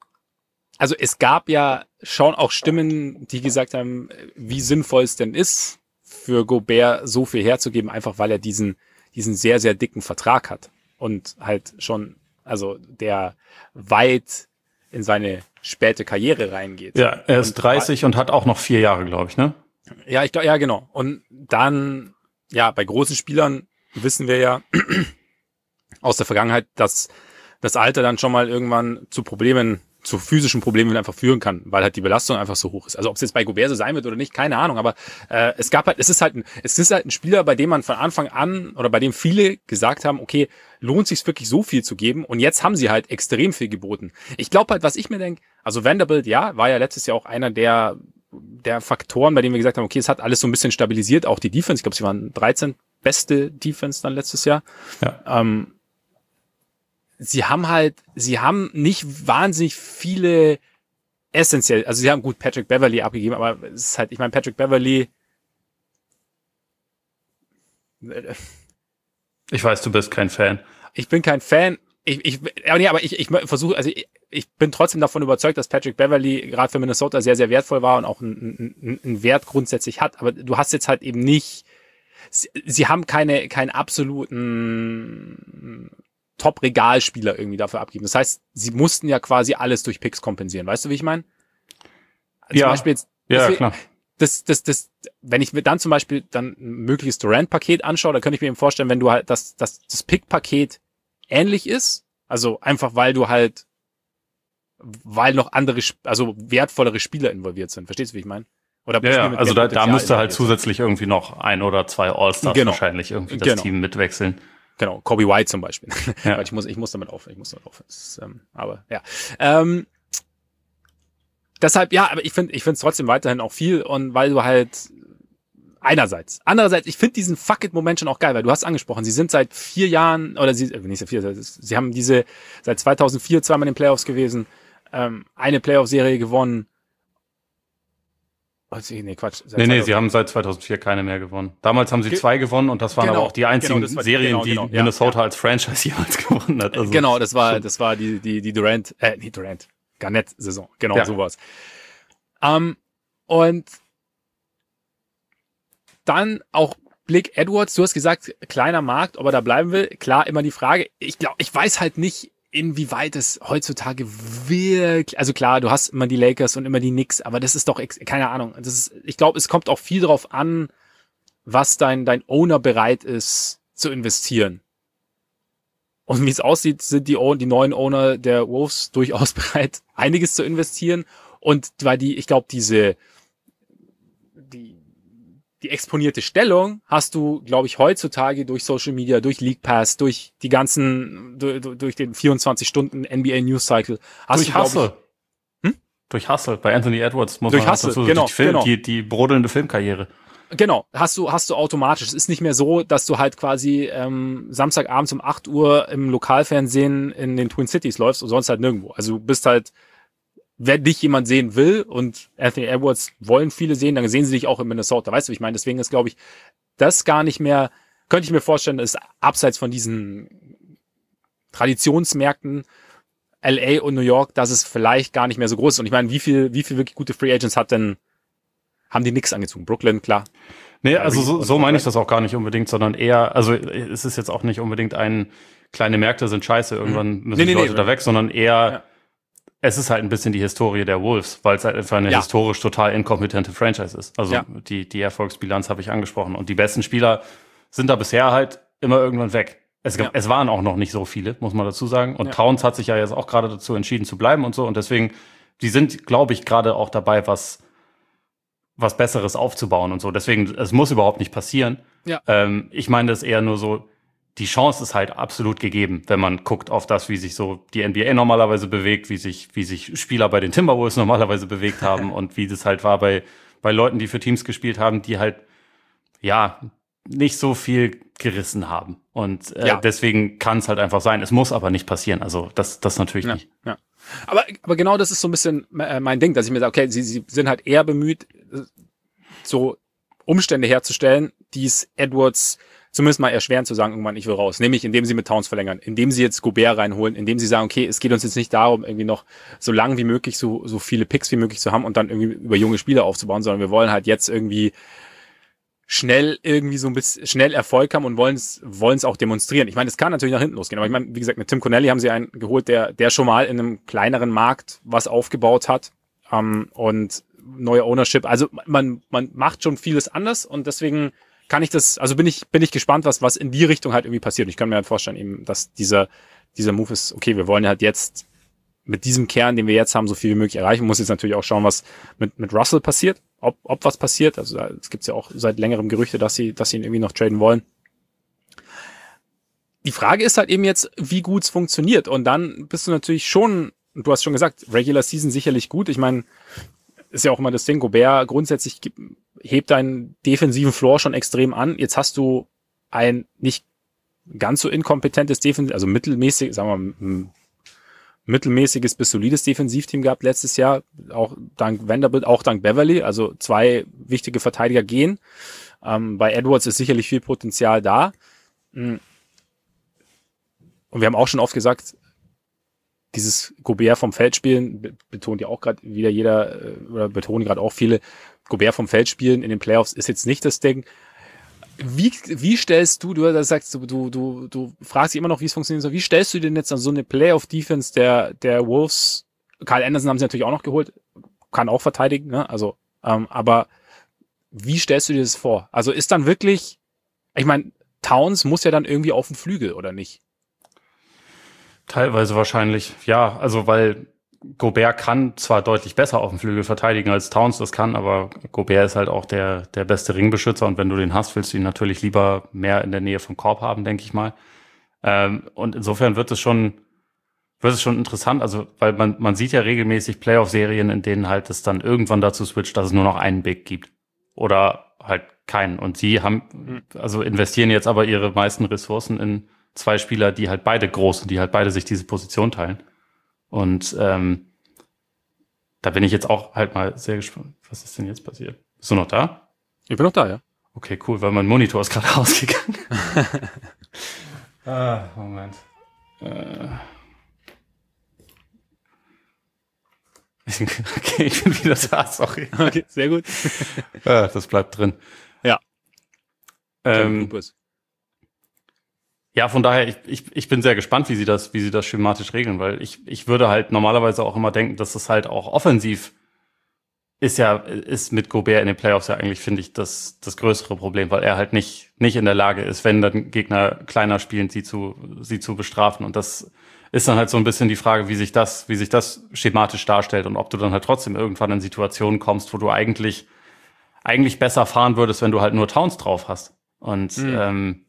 also es gab ja schon auch Stimmen, die gesagt haben, wie sinnvoll es denn ist, für Gobert so viel herzugeben, einfach weil er diesen diesen sehr, sehr dicken Vertrag hat. Und halt schon, also der weit in seine späte Karriere reingeht. Ja, er ist und dreißig und hat auch noch vier Jahre, glaube ich, ne? Ja, ich glaube, ja, genau. Und dann, ja, bei großen Spielern wissen wir ja aus der Vergangenheit, dass das Alter dann schon mal irgendwann zu Problemen, zu physischen Problemen einfach führen kann, weil halt die Belastung einfach so hoch ist. Also ob es jetzt bei Gobert so sein wird oder nicht, keine Ahnung, aber äh, es gab halt, es ist halt ein, es ist halt ein Spieler, bei dem man von Anfang an oder bei dem viele gesagt haben, okay, lohnt sich wirklich so viel zu geben und jetzt haben sie halt extrem viel geboten. Ich glaube halt, was ich mir denke, also Vanderbilt, ja, war ja letztes Jahr auch einer der der Faktoren, bei denen wir gesagt haben, okay, es hat alles so ein bisschen stabilisiert, auch die Defense, ich glaube, sie waren dreizehn beste Defense dann letztes Jahr. Ja. Ähm, sie haben halt, sie haben nicht wahnsinnig viele essentiell, also sie haben gut Patrick Beverley abgegeben, aber es ist halt, ich meine, Patrick Beverley Ich weiß, du bist kein Fan. Ich bin kein Fan. Ich, ich, aber nee, aber ich, ich versuche, also ich, ich bin trotzdem davon überzeugt, dass Patrick Beverley gerade für Minnesota sehr, sehr wertvoll war und auch einen, einen Wert grundsätzlich hat. Aber du hast jetzt halt eben nicht, sie, sie haben keine, keinen absoluten Top-Regalspieler irgendwie dafür abgeben. Das heißt, sie mussten ja quasi alles durch Picks kompensieren. Weißt du, wie ich meine? Ja, zum Beispiel jetzt, ja, deswegen, klar. Das, das, das, wenn ich mir dann zum Beispiel dann ein mögliches Durant-Paket anschaue, dann könnte ich mir eben vorstellen, wenn du halt, dass, dass das Pick-Paket ähnlich ist, also einfach weil du halt, weil noch andere, also wertvollere Spieler involviert sind. Verstehst du, wie ich meine? Oder ja, ja, also da, da müsste halt zusätzlich irgendwie noch ein oder zwei All-Stars genau. wahrscheinlich irgendwie das genau. Team mitwechseln. Genau, Kobe White zum Beispiel. Ja. Weil ich muss, ich muss damit aufhören, ich muss damit aufhören. Ist, ähm, aber ja. Ähm, deshalb, ja, aber ich finde, ich finde es trotzdem weiterhin auch viel und weil du halt einerseits, andererseits, ich finde diesen Fuck-It-Moment schon auch geil, weil du hast angesprochen, sie sind seit vier Jahren, oder sie, nicht seit vier, sie haben diese, seit zweitausendvier zweimal in den Playoffs gewesen, ähm, eine Playoff-Serie gewonnen. Oh, nee, Quatsch. Nee, nee, sie haben seit zweitausendvier keine mehr gewonnen. Damals haben sie Ge- zwei gewonnen und das waren genau, aber auch die einzigen genau, war, Serien, genau, genau, die ja, Minnesota ja. als Franchise jemals gewonnen hat. Also genau, das war, das war die, die, die Durant, äh, nicht Durant, Garnett-Saison. Genau, ja. sowas. Ähm, und dann auch Blake Edwards, du hast gesagt, kleiner Markt, ob er da bleiben will. Klar, immer die Frage. Ich glaube, ich weiß halt nicht, inwieweit es heutzutage wirklich, also klar, du hast immer die Lakers und immer die Knicks, aber das ist doch, keine Ahnung. Das ist, ich glaube, es kommt auch viel drauf an, was dein, dein Owner bereit ist zu investieren. Und wie es aussieht, sind die, die neuen Owner der Wolves durchaus bereit, einiges zu investieren. Und weil die, ich glaube, diese, die, die exponierte Stellung hast du, glaube ich, heutzutage durch Social Media, durch League Pass, durch die ganzen, durch, durch den vierundzwanzig Stunden N B A News Cycle. Hast durch du, Hustle. Ich, hm? Durch Hustle. Bei Anthony Edwards muss durch man Hustle, dazu, genau, die, Film, genau. die, die brodelnde Filmkarriere. Genau, hast du, hast du automatisch. Es ist nicht mehr so, dass du halt quasi ähm, Samstagabends um acht Uhr im Lokalfernsehen in den Twin Cities läufst und sonst halt nirgendwo. Also du bist halt, wenn dich jemand sehen will und Anthony Edwards wollen viele sehen, dann sehen sie dich auch in Minnesota. Weißt du, wie ich meine? Deswegen ist, glaube ich, das gar nicht mehr, könnte ich mir vorstellen, ist abseits von diesen Traditionsmärkten L A und New York, dass es vielleicht gar nicht mehr so groß ist. Und ich meine, wie viel, wie viel wirklich gute Free Agents hat denn, haben die nix angezogen? Brooklyn, klar. Nee, also so, so meine ich das auch gar nicht unbedingt, sondern eher, also es ist jetzt auch nicht unbedingt ein, kleine Märkte sind scheiße, irgendwann müssen nee, die nee, Leute nee, da weg, sondern eher, ja. Es ist halt ein bisschen die Historie der Wolves, weil es halt einfach eine ja. historisch total inkompetente Franchise ist. Also ja. die, die Erfolgsbilanz habe ich angesprochen. Und die besten Spieler sind da bisher halt immer irgendwann weg. Es, ja. es waren auch noch nicht so viele, muss man dazu sagen. Und ja. Towns hat sich ja jetzt auch gerade dazu entschieden zu bleiben und so. Und deswegen, die sind, glaube ich, gerade auch dabei, was, was Besseres aufzubauen und so. Deswegen, es muss überhaupt nicht passieren. Ja. Ähm, ich meine das eher nur so, die Chance ist halt absolut gegeben, wenn man guckt auf das, wie sich so die N B A normalerweise bewegt, wie sich, wie sich Spieler bei den Timberwolves normalerweise bewegt haben und wie das halt war bei, bei Leuten, die für Teams gespielt haben, die halt, ja, nicht so viel gerissen haben. Und äh, ja. deswegen kann es halt einfach sein. Es muss aber nicht passieren. Also das, das natürlich ja. nicht. Ja. Aber, aber genau das ist so ein bisschen mein Ding, dass ich mir sage, okay, sie, sie sind halt eher bemüht, so Umstände herzustellen, die es Edwards zumindest mal erschweren zu sagen, irgendwann, ich will raus. Nämlich, indem sie mit Towns verlängern, indem sie jetzt Gobert reinholen, indem sie sagen, okay, es geht uns jetzt nicht darum, irgendwie noch so lang wie möglich, so, so viele Picks wie möglich zu haben und dann irgendwie über junge Spieler aufzubauen, sondern wir wollen halt jetzt irgendwie schnell irgendwie so ein bisschen, schnell Erfolg haben und wollen es, wollen es auch demonstrieren. Ich meine, es kann natürlich nach hinten losgehen, aber ich meine, wie gesagt, mit Tim Connelly haben sie einen geholt, der, der schon mal in einem kleineren Markt was aufgebaut hat, ähm, und neue Ownership. Also man, man macht schon vieles anders und deswegen kann ich das, also bin ich, bin ich gespannt, was, was in die Richtung halt irgendwie passiert. Und ich kann mir halt vorstellen, eben, dass dieser, dieser Move ist, okay, wir wollen halt jetzt mit diesem Kern, den wir jetzt haben, so viel wie möglich erreichen. Man muss jetzt natürlich auch schauen, was mit, mit Russell passiert, ob, ob was passiert. Also, es gibt ja auch seit längerem Gerüchte, dass sie, dass sie ihn irgendwie noch traden wollen. Die Frage ist halt eben jetzt, wie gut es funktioniert. Und dann bist du natürlich schon, du hast schon gesagt, Regular Season sicherlich gut. Ich meine, ist ja auch immer das Ding, Gobert grundsätzlich hebt deinen defensiven Floor schon extrem an. Jetzt hast du ein nicht ganz so inkompetentes Defensiv, also mittelmäßig, sagen wir mal, mittelmäßiges bis solides Defensivteam gehabt letztes Jahr, auch dank Vanderbilt, auch dank Beverly, also zwei wichtige Verteidiger gehen. Ähm, bei Edwards ist sicherlich viel Potenzial da. Und wir haben auch schon oft gesagt, dieses Gobert vom Feld spielen, betont ja auch gerade wieder jeder, oder betonen gerade auch viele, Gobert vom Feld spielen in den Playoffs ist jetzt nicht das Ding. Wie, wie stellst du, du sagst, du, du, du, du fragst dich immer noch, wie es funktioniert soll, wie stellst du denn jetzt an so eine Playoff-Defense der, der Wolves, Kyle Anderson haben sie natürlich auch noch geholt, kann auch verteidigen, ne? Also, ähm, aber wie stellst du dir das vor? Also ist dann wirklich, ich meine, Towns muss ja dann irgendwie auf den Flügel, oder nicht? Teilweise wahrscheinlich, ja. Also weil Gobert kann zwar deutlich besser auf dem Flügel verteidigen, als Towns das kann, aber Gobert ist halt auch der, der beste Ringbeschützer und wenn du den hast, willst du ihn natürlich lieber mehr in der Nähe vom Korb haben, denke ich mal. Ähm, und insofern wird es schon, wird es schon interessant, also weil man, man sieht ja regelmäßig Playoff-Serien, in denen halt es dann irgendwann dazu switcht, dass es nur noch einen Big gibt. Oder halt keinen. Und sie haben, also investieren jetzt aber ihre meisten Ressourcen in zwei Spieler, die halt beide groß sind, die halt beide sich diese Position teilen. Und ähm, da bin ich jetzt auch halt mal sehr gespannt. Was ist denn jetzt passiert? Bist du noch da? Ich bin noch da, ja. Okay, cool, weil mein Monitor ist gerade ausgegangen. ah, Moment. Äh. Okay, ich bin wieder da, sorry. Okay, sehr gut. ah, das bleibt drin. Ja. Ähm, Ja, von daher, ich, ich, ich bin sehr gespannt, wie sie das, wie sie das schematisch regeln, weil ich, ich würde halt normalerweise auch immer denken, dass das halt auch offensiv ist ja, ist mit Gobert in den Playoffs ja eigentlich, finde ich, das, das größere Problem, weil er halt nicht, nicht in der Lage ist, wenn dann Gegner kleiner spielen, sie zu, sie zu bestrafen. Und das ist dann halt so ein bisschen die Frage, wie sich das, wie sich das schematisch darstellt und ob du dann halt trotzdem irgendwann in Situationen kommst, wo du eigentlich, eigentlich besser fahren würdest, wenn du halt nur Towns drauf hast. Und, mhm. ähm,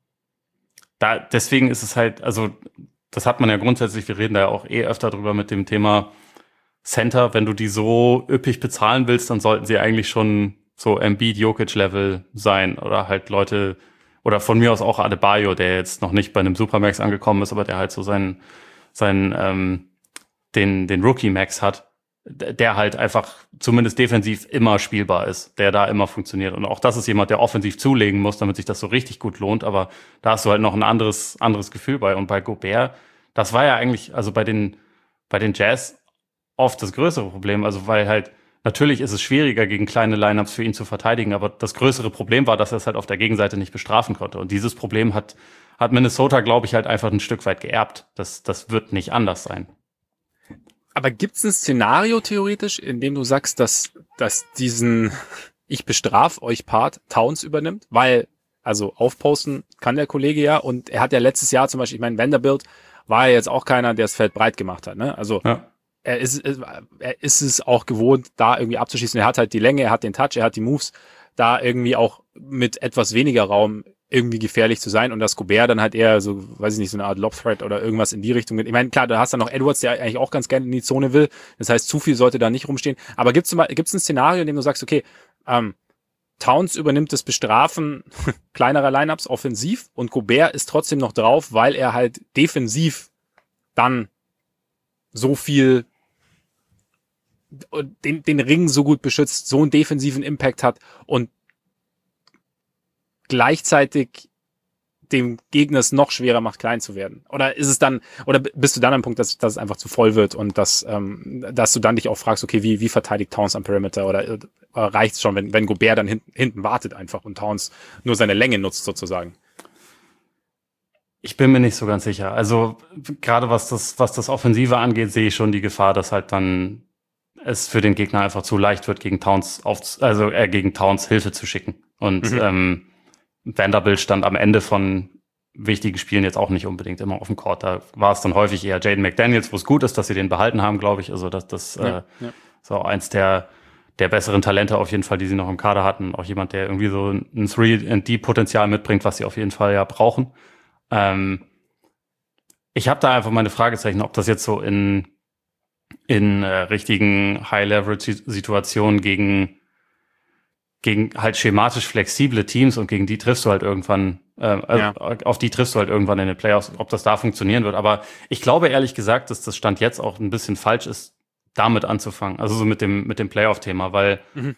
Da, deswegen ist es halt, also das hat man ja grundsätzlich, wir reden da ja auch eh öfter drüber mit dem Thema Center, wenn du die so üppig bezahlen willst, dann sollten sie eigentlich schon so Embiid-Jokic-Level sein oder halt Leute, oder von mir aus auch Adebayo, der jetzt noch nicht bei einem Supermax angekommen ist, aber der halt so seinen, seinen ähm, den, den Rookie-Max hat, der halt einfach zumindest defensiv immer spielbar ist, der da immer funktioniert. Und auch das ist jemand, der offensiv zulegen muss, damit sich das so richtig gut lohnt. Aber da hast du halt noch ein anderes, anderes Gefühl bei. Und bei Gobert, das war ja eigentlich, also bei den, bei den Jazz oft das größere Problem. Also weil halt, natürlich ist es schwieriger, gegen kleine Lineups für ihn zu verteidigen. Aber das größere Problem war, dass er es halt auf der Gegenseite nicht bestrafen konnte. Und dieses Problem hat, hat Minnesota, glaube ich, halt einfach ein Stück weit geerbt. Das, das wird nicht anders sein. Aber gibt es ein Szenario theoretisch, in dem du sagst, dass, dass diesen Ich bestraf euch Part Towns übernimmt? Weil, also aufposten kann der Kollege ja und er hat ja letztes Jahr zum Beispiel, ich meine, Vanderbilt war ja jetzt auch keiner, der das Feld breit gemacht hat, ne? Also ja. er, ist, er ist es auch gewohnt, da irgendwie abzuschießen. Er hat halt die Länge, er hat den Touch, er hat die Moves, da irgendwie auch mit etwas weniger Raum irgendwie gefährlich zu sein und das Gobert dann halt eher so, weiß ich nicht, so eine Art Lob-Threat oder irgendwas in die Richtung. Ich meine, klar, da hast du noch Edwards, der eigentlich auch ganz gerne in die Zone will. Das heißt, zu viel sollte da nicht rumstehen. Aber gibt's zum Beispiel, gibt's ein Szenario, in dem du sagst, okay, ähm, Towns übernimmt das Bestrafen kleinerer Lineups offensiv und Gobert ist trotzdem noch drauf, weil er halt defensiv dann so viel den, den Ring so gut beschützt, so einen defensiven Impact hat und gleichzeitig dem Gegner es noch schwerer macht, klein zu werden? Oder ist es dann, oder bist du dann am Punkt, dass, dass es einfach zu voll wird und dass, ähm, dass du dann dich auch fragst, okay, wie, wie verteidigt Towns am Perimeter oder äh, reicht es schon, wenn, wenn Gobert dann hinten, hinten wartet einfach und Towns nur seine Länge nutzt sozusagen? Ich bin mir nicht so ganz sicher. Also gerade was das, was das Offensive angeht, sehe ich schon die Gefahr, dass halt dann es für den Gegner einfach zu leicht wird, gegen Towns auf, also äh, gegen Towns Hilfe zu schicken. Und mhm. ähm, Vanderbilt stand am Ende von wichtigen Spielen jetzt auch nicht unbedingt immer auf dem Court. Da war es dann häufig eher Jaden McDaniels, wo es gut ist, dass sie den behalten haben, glaube ich. Also das, das ja, äh, ja. ist auch eins der, der besseren Talente auf jeden Fall, die sie noch im Kader hatten. Auch jemand, der irgendwie so ein drei and D-Potenzial mitbringt, was sie auf jeden Fall ja brauchen. Ähm, ich habe da einfach meine Fragezeichen, ob das jetzt so in, in äh, richtigen High-Leverage-Situationen gegen gegen halt schematisch flexible Teams und gegen die triffst du halt irgendwann, äh, also ja. auf die triffst du halt irgendwann in den Playoffs, ob das da funktionieren wird. Aber ich glaube ehrlich gesagt, dass das Stand jetzt auch ein bisschen falsch ist, damit anzufangen. Also so mit dem mit dem Playoff-Thema, weil mhm.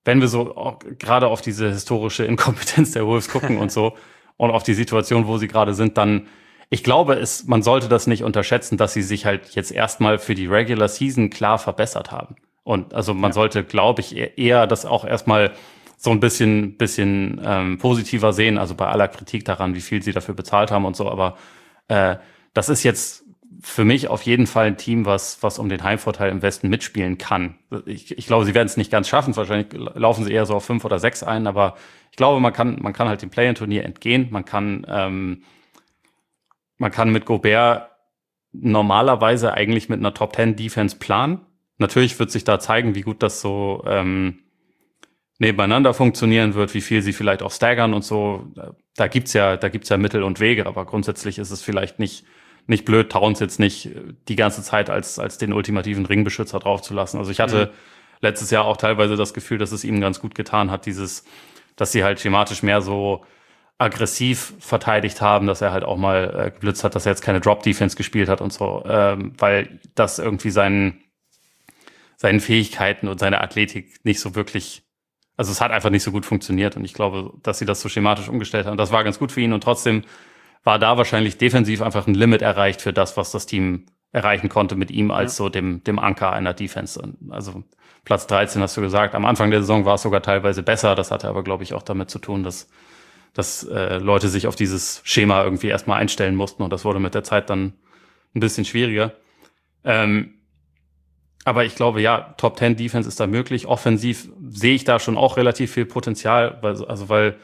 wenn wir so auch gerade auf diese historische Inkompetenz der Wolves gucken und so und auf die Situation, wo sie gerade sind, dann, ich glaube, es, man sollte das nicht unterschätzen, dass sie sich halt jetzt erstmal für die Regular Season klar verbessert haben. Und also man ja. sollte, glaube ich, eher das auch erstmal so ein bisschen, bisschen ähm, positiver sehen, also bei aller Kritik daran, wie viel sie dafür bezahlt haben und so, aber äh, das ist jetzt für mich auf jeden Fall ein Team, was was um den Heimvorteil im Westen mitspielen kann. Ich, ich glaube, sie werden es nicht ganz schaffen. Wahrscheinlich laufen sie eher so auf fünf oder sechs ein. Aber ich glaube, man kann man kann halt dem Play-in-Turnier entgehen. Man kann ähm, man kann mit Gobert normalerweise eigentlich mit einer Top Ten Defense planen. Natürlich wird sich da zeigen, wie gut das so ähm, nebeneinander funktionieren wird, wie viel sie vielleicht auch staggern und so. Da gibt's ja da gibt's ja Mittel und Wege. Aber grundsätzlich ist es vielleicht nicht nicht blöd, Towns jetzt nicht die ganze Zeit als als den ultimativen Ringbeschützer draufzulassen. Also ich hatte mhm. letztes Jahr auch teilweise das Gefühl, dass es ihm ganz gut getan hat, dieses, dass sie halt schematisch mehr so aggressiv verteidigt haben, dass er halt auch mal äh, geblitzt hat, dass er jetzt keine Drop-Defense gespielt hat und so, ähm, weil das irgendwie seinen seinen Fähigkeiten und seine Athletik nicht so wirklich, also es hat einfach nicht so gut funktioniert und ich glaube, dass sie das so schematisch umgestellt haben, das war ganz gut für ihn und trotzdem war da wahrscheinlich defensiv einfach ein Limit erreicht für das, was das Team erreichen konnte mit ihm als ja. so dem dem Anker einer Defense. Also Platz dreizehn hast du gesagt. Am Anfang der Saison war es sogar teilweise besser. Das hatte aber, glaube ich, auch damit zu tun, dass dass äh, Leute sich auf dieses Schema irgendwie erstmal einstellen mussten und das wurde mit der Zeit dann ein bisschen schwieriger. Ähm, aber ich glaube, ja, Top Ten Defense ist da möglich. Offensiv sehe ich da schon auch relativ viel Potenzial, weil, also weil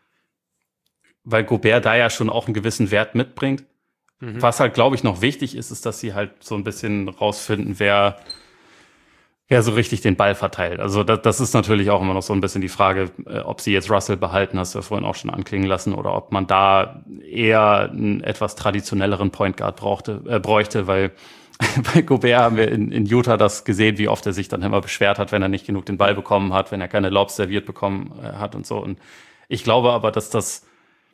weil Gobert da ja schon auch einen gewissen Wert mitbringt. Mhm. Was halt, glaube ich, noch wichtig ist, ist, dass sie halt so ein bisschen rausfinden, wer, wer so richtig den Ball verteilt. Also das, das ist natürlich auch immer noch so ein bisschen die Frage, äh, ob sie jetzt Russell behalten, hast du ja vorhin auch schon anklingen lassen, oder ob man da eher einen etwas traditionelleren Point Guard brauchte, äh, bräuchte, weil bei Gobert haben wir in, in Utah das gesehen, wie oft er sich dann immer beschwert hat, wenn er nicht genug den Ball bekommen hat, wenn er keine Lobs serviert bekommen äh, hat und so. Und ich glaube aber, dass das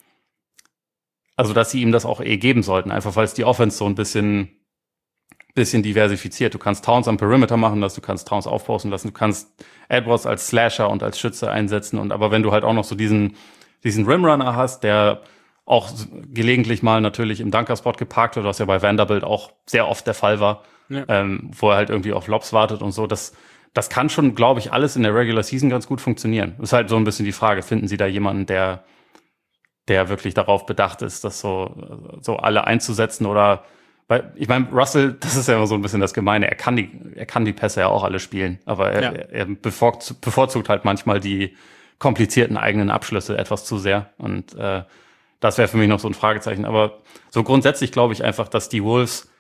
Also, dass sie ihm das auch eh geben sollten, einfach weil es die Offense so ein bisschen, bisschen diversifiziert. Du kannst Towns am Perimeter machen lassen, du kannst Towns aufposten lassen, du kannst Edwards als Slasher und als Schütze einsetzen. Und aber wenn du halt auch noch so diesen, diesen Rimrunner hast, der auch gelegentlich mal natürlich im Dunker-Spot geparkt wird, was ja bei Vanderbilt auch sehr oft der Fall war, ja. ähm, wo er halt irgendwie auf Lobs wartet und so, das, das kann schon, glaube ich, alles in der Regular Season ganz gut funktionieren. Das ist halt so ein bisschen die Frage, finden sie da jemanden, der der wirklich darauf bedacht ist, das so, so alle einzusetzen oder, weil, ich meine, Russell, das ist ja immer so ein bisschen das Gemeine, er kann die, er kann die Pässe ja auch alle spielen, aber er, ja. er, er bevorzugt, bevorzugt halt manchmal die komplizierten eigenen Abschlüsse etwas zu sehr und äh, das wäre für mich noch so ein Fragezeichen, aber so grundsätzlich glaube ich einfach, dass die Wolves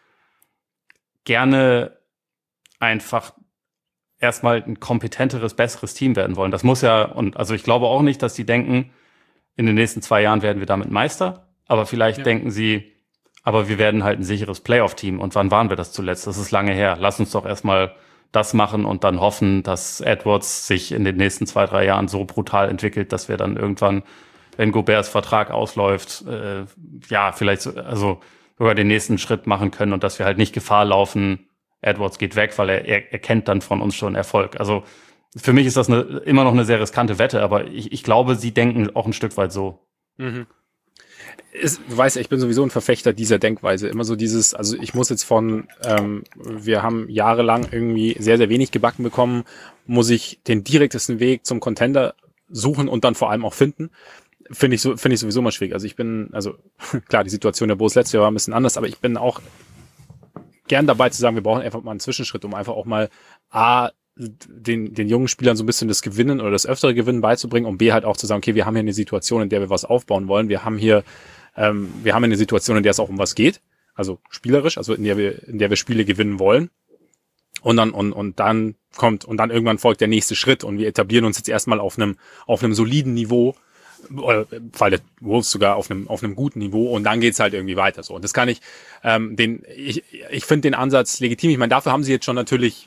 gerne einfach erstmal ein kompetenteres, besseres Team werden wollen. Das muss ja, und also ich glaube auch nicht, dass die denken, in den nächsten zwei Jahren werden wir damit Meister, aber vielleicht ja. denken sie, aber wir werden halt ein sicheres Playoff-Team. Und wann waren wir das zuletzt? Das ist lange her. Lass uns doch erstmal das machen und dann hoffen, dass Edwards sich in den nächsten zwei, drei Jahren so brutal entwickelt, dass wir dann irgendwann, wenn Goberts Vertrag ausläuft, äh, ja, vielleicht so, also sogar den nächsten Schritt machen können und dass wir halt nicht Gefahr laufen, Edwards geht weg, weil er, er, er kennt dann von uns schon Erfolg. Also für mich ist das eine, immer noch eine sehr riskante Wette, aber ich, ich glaube, sie denken auch ein Stück weit so. Mhm. Ist, du weißt ja, ich bin sowieso ein Verfechter dieser Denkweise. Immer so dieses, also ich muss jetzt von, ähm, wir haben jahrelang irgendwie sehr, sehr wenig gebacken bekommen, muss ich den direktesten Weg zum Contender suchen und dann vor allem auch finden. Finde ich so, finde ich sowieso mal schwierig. Also ich bin, also klar, die Situation der Bulls letztes Jahr war ein bisschen anders, aber ich bin auch gern dabei zu sagen, wir brauchen einfach mal einen Zwischenschritt, um einfach auch mal A, den, den jungen Spielern so ein bisschen das Gewinnen oder das öftere Gewinnen beizubringen, um B halt auch zu sagen, okay, wir haben hier eine Situation, in der wir was aufbauen wollen. Wir haben hier, ähm, wir haben eine Situation, in der es auch um was geht. Also spielerisch, also in der wir, in der wir Spiele gewinnen wollen. Und dann, und, und dann kommt, und dann irgendwann folgt der nächste Schritt und wir etablieren uns jetzt erstmal auf einem, auf einem soliden Niveau, oder im Fall der Wolves sogar auf einem, auf einem guten Niveau und dann geht's halt irgendwie weiter, so. Und das kann ich, ähm, den, ich, ich finde den Ansatz legitim. Ich meine, dafür haben sie jetzt schon natürlich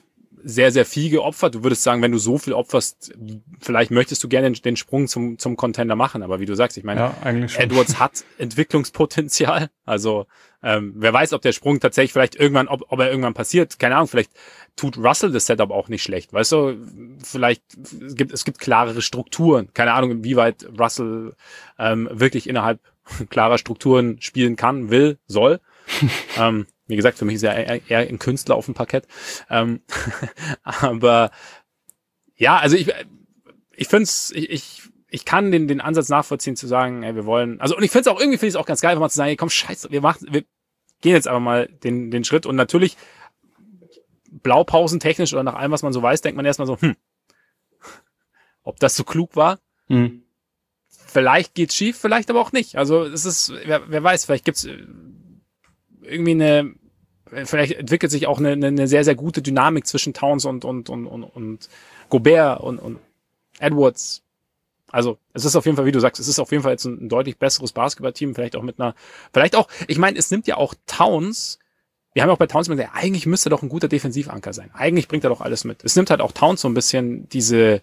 sehr, sehr viel geopfert. Du würdest sagen, wenn du so viel opferst, vielleicht möchtest du gerne den Sprung zum, zum Contender machen. Aber wie du sagst, ich meine, ja, eigentlich schon. Edwards hat Entwicklungspotenzial. Also ähm, wer weiß, ob der Sprung tatsächlich vielleicht irgendwann, ob, ob er irgendwann passiert. Keine Ahnung, vielleicht tut Russell das Setup auch nicht schlecht. Weißt du, vielleicht es gibt es gibt klarere Strukturen. Keine Ahnung, inwieweit Russell ähm, wirklich innerhalb klarer Strukturen spielen kann, will, soll. ähm, Wie gesagt, für mich ist er eher, eher ein Künstler auf dem Parkett. Ähm, aber ja, also ich ich finde es, ich, ich ich kann den den Ansatz nachvollziehen zu sagen, ey, wir wollen, also und ich finde es auch irgendwie finde ich es auch ganz geil, einfach mal zu sagen, ey, komm, scheiße, wir machen, wir gehen jetzt einfach mal den den Schritt und natürlich Blaupausentechnisch oder nach allem, was man so weiß, denkt man erstmal so, hm, ob das so klug war? Hm. Vielleicht geht's schief, vielleicht aber auch nicht. Also es ist, wer, wer weiß, vielleicht gibt's irgendwie eine, vielleicht entwickelt sich auch eine, eine sehr, sehr gute Dynamik zwischen Towns und, und, und, und, und Gobert und, und Edwards. Also, es ist auf jeden Fall, wie du sagst, es ist auf jeden Fall jetzt ein, ein deutlich besseres Basketballteam, vielleicht auch mit einer, vielleicht auch, ich meine, es nimmt ja auch Towns, wir haben ja auch bei Towns gesagt, eigentlich müsste doch ein guter Defensivanker sein. Eigentlich bringt er doch alles mit. Es nimmt halt auch Towns so ein bisschen diese,